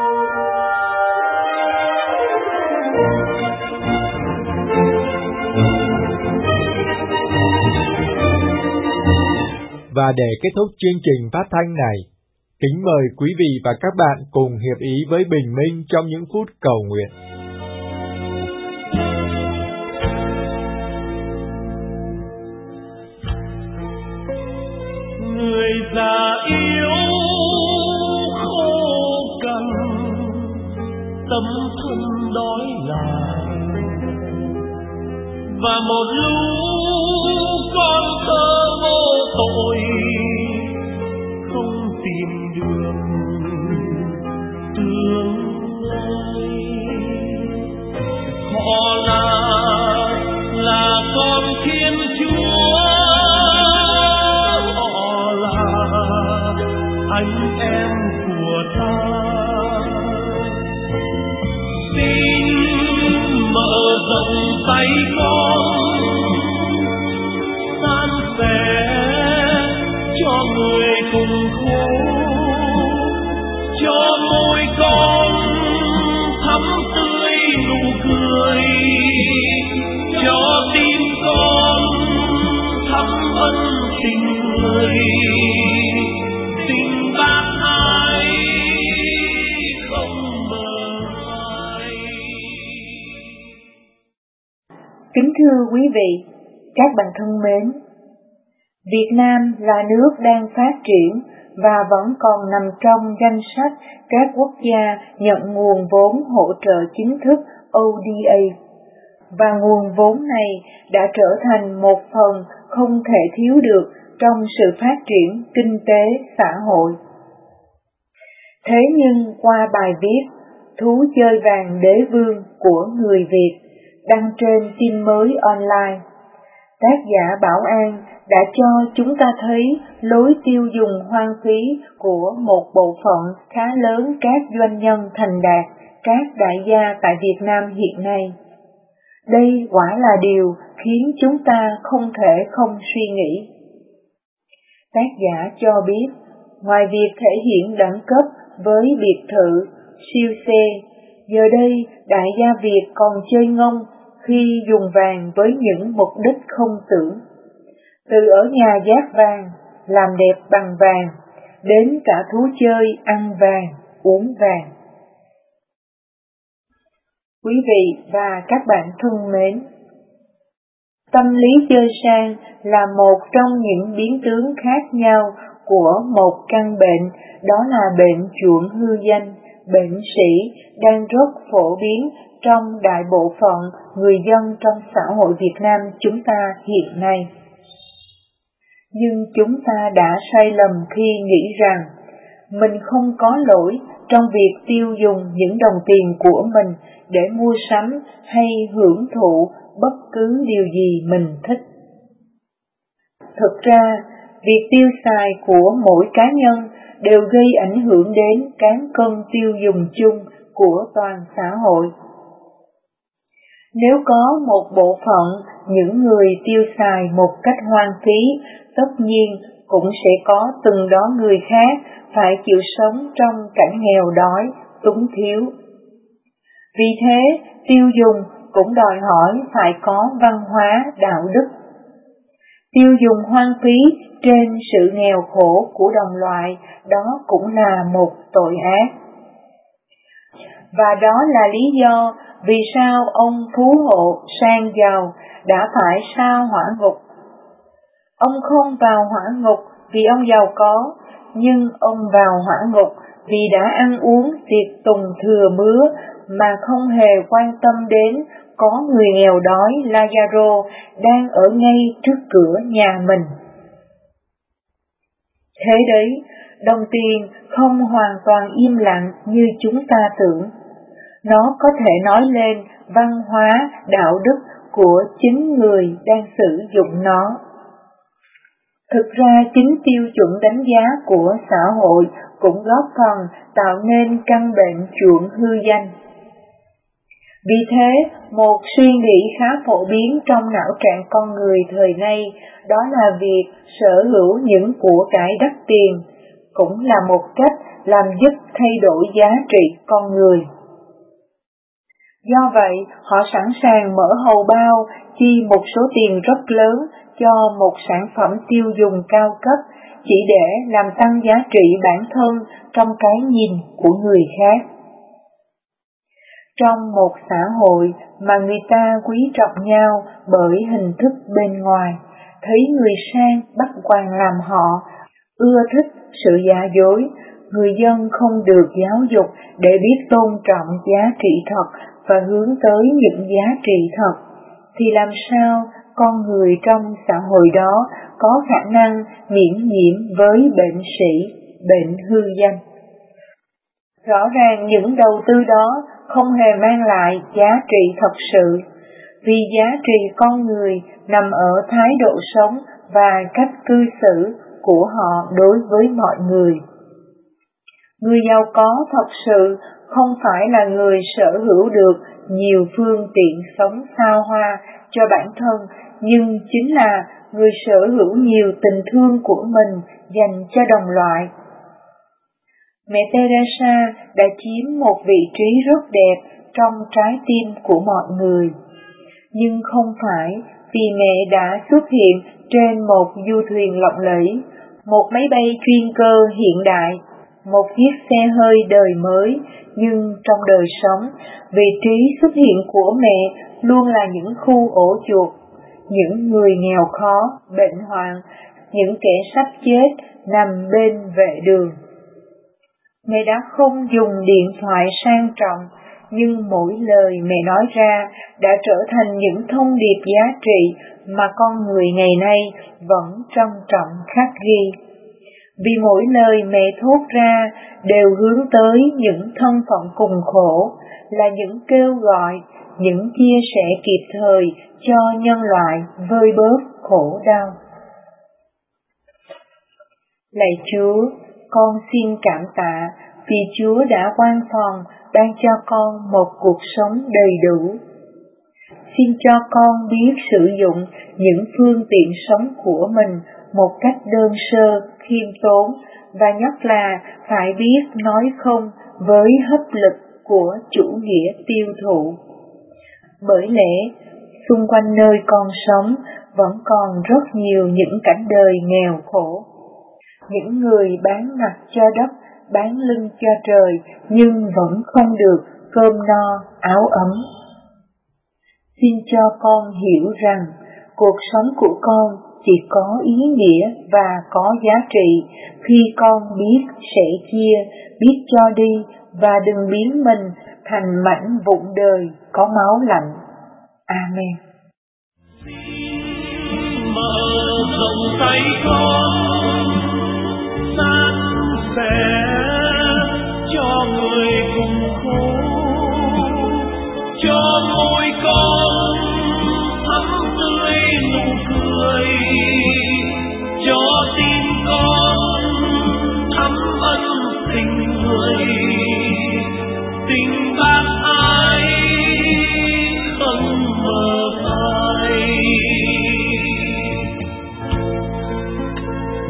Và để kết thúc chương trình phát thanh này, kính mời quý vị và các bạn cùng hiệp ý với Bình Minh trong những phút cầu nguyện. Người già yếu khô cằn, tâm thân đói lại, và một lũ con thơ vô tội không tìm được tương lai. Họ là con Thiên Chúa, họ là anh em của ta. Xin mở rộng tay con, san sẻ cho người cùng khổ, cho môi con thắm tươi nụ cười, cho tim con thắm ân tình người, tình bác ái không mờ phai. Kính thưa quý vị, các bạn thân mến, Việt Nam là nước đang phát triển và vẫn còn nằm trong danh sách các quốc gia nhận nguồn vốn hỗ trợ chính thức ODA, và nguồn vốn này đã trở thành một phần không thể thiếu được trong sự phát triển kinh tế xã hội. Thế nhưng qua bài viết Thú chơi vàng đế vương của người Việt đăng trên Tin Mới Online, tác giả Bảo An đã cho chúng ta thấy lối tiêu dùng hoang phí của một bộ phận khá lớn các doanh nhân thành đạt, các đại gia tại Việt Nam hiện nay. Đây quả là điều khiến chúng ta không thể không suy nghĩ. Tác giả cho biết, ngoài việc thể hiện đẳng cấp với biệt thự, siêu xe, giờ đây đại gia Việt còn chơi ngông khi dùng vàng với những mục đích không tưởng. Từ ở nhà dát vàng, làm đẹp bằng vàng, đến cả thú chơi ăn vàng, uống vàng. Quý vị và các bạn thân mến, tâm lý chơi sang là một trong những biến tướng khác nhau của một căn bệnh, đó là bệnh chuộng hư danh, bệnh sĩ đang rất phổ biến trong đại bộ phận người dân trong xã hội Việt Nam chúng ta hiện nay. Nhưng chúng ta đã sai lầm khi nghĩ rằng mình không có lỗi trong việc tiêu dùng những đồng tiền của mình để mua sắm hay hưởng thụ bất cứ điều gì mình thích. Thực ra, việc tiêu xài của mỗi cá nhân đều gây ảnh hưởng đến cán cân tiêu dùng chung của toàn xã hội. Nếu có một bộ phận những người tiêu xài một cách hoang phí, tất nhiên cũng sẽ có từng đó người khác phải chịu sống trong cảnh nghèo đói, túng thiếu. Vì thế, tiêu dùng cũng đòi hỏi phải có văn hóa đạo đức. Tiêu dùng hoang phí trên sự nghèo khổ của đồng loại, đó cũng là một tội ác. Và đó là lý do vì sao ông phú hộ sang giàu đã phải sa hỏa ngục. Ông không vào hỏa ngục vì ông giàu có, nhưng ông vào hỏa ngục vì đã ăn uống tiệc tùng thừa mứa mà không hề quan tâm đến có người nghèo đói Lazaro đang ở ngay trước cửa nhà mình. Thế đấy, đồng tiền không hoàn toàn im lặng như chúng ta tưởng. Nó có thể nói lên văn hóa, đạo đức của chính người đang sử dụng nó. Thực ra chính tiêu chuẩn đánh giá của xã hội cũng góp phần tạo nên căn bệnh chuộng hư danh. Vì thế, một suy nghĩ khá phổ biến trong não trạng con người thời nay đó là việc sở hữu những của cải đắt tiền, cũng là một cách làm giúp thay đổi giá trị con người. Do vậy, họ sẵn sàng mở hầu bao chi một số tiền rất lớn cho một sản phẩm tiêu dùng cao cấp chỉ để làm tăng giá trị bản thân trong cái nhìn của người khác. Trong một xã hội mà người ta quý trọng nhau bởi hình thức bên ngoài, thấy người sang bắt quan làm họ, ưa thích sự giả dối, người dân không được giáo dục để biết tôn trọng giá trị thật và hướng tới những giá trị thật, thì làm sao con người trong xã hội đó có khả năng miễn nhiễm với bệnh sĩ, bệnh hư danh? Rõ ràng những đầu tư đó không hề mang lại giá trị thật sự, vì giá trị con người nằm ở thái độ sống và cách cư xử của họ đối với mọi người. Người giàu có thật sự không phải là người sở hữu được nhiều phương tiện sống xa hoa cho bản thân, nhưng chính là người sở hữu nhiều tình thương của mình dành cho đồng loại. Mẹ Teresa đã chiếm một vị trí rất đẹp trong trái tim của mọi người, nhưng không phải vì mẹ đã xuất hiện trên một du thuyền lộng lẫy, một máy bay chuyên cơ hiện đại, một chiếc xe hơi đời mới, nhưng trong đời sống, vị trí xuất hiện của mẹ luôn là những khu ổ chuột, những người nghèo khó, bệnh hoạn, những kẻ sắp chết nằm bên vệ đường. Mẹ đã không dùng điện thoại sang trọng, nhưng mỗi lời mẹ nói ra đã trở thành những thông điệp giá trị mà con người ngày nay vẫn trân trọng khắc ghi. Vì mỗi lời mẹ thốt ra đều hướng tới những thân phận cùng khổ, là những kêu gọi, những chia sẻ kịp thời cho nhân loại vơi bớt khổ đau. Lạy Chúa, con xin cảm tạ vì Chúa đã quan phòng ban cho con một cuộc sống đầy đủ. Xin cho con biết sử dụng những phương tiện sống của mình một cách đơn sơ, khiêm tốn, và nhất là phải biết nói không với hấp lực của chủ nghĩa tiêu thụ. Bởi lẽ, xung quanh nơi con sống vẫn còn rất nhiều những cảnh đời nghèo khổ. Những người bán mặt cho đất, bán lưng cho trời, nhưng vẫn không được cơm no, áo ấm. Xin cho con hiểu rằng, cuộc sống của con chỉ có ý nghĩa và có giá trị khi con biết sẻ chia, biết cho đi và đừng biến mình thành mảnh vụn đời có máu lạnh. Amen. Mở rộng tay con, san sẻ cho người cùng khổ, cho môi con thắm tươi nụ cười, cho tim con thắm ân tình người, tình bác ái không mờ phai.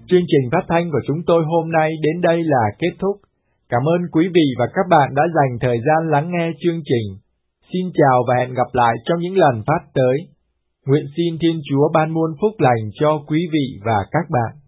Chương trình phát thanh của chúng tôi hôm nay đến đây là kết thúc. Cảm ơn quý vị và các bạn đã dành thời gian lắng nghe chương trình. Xin chào và hẹn gặp lại trong những lần phát tới. Nguyện xin Thiên Chúa ban muôn phúc lành cho quý vị và các bạn.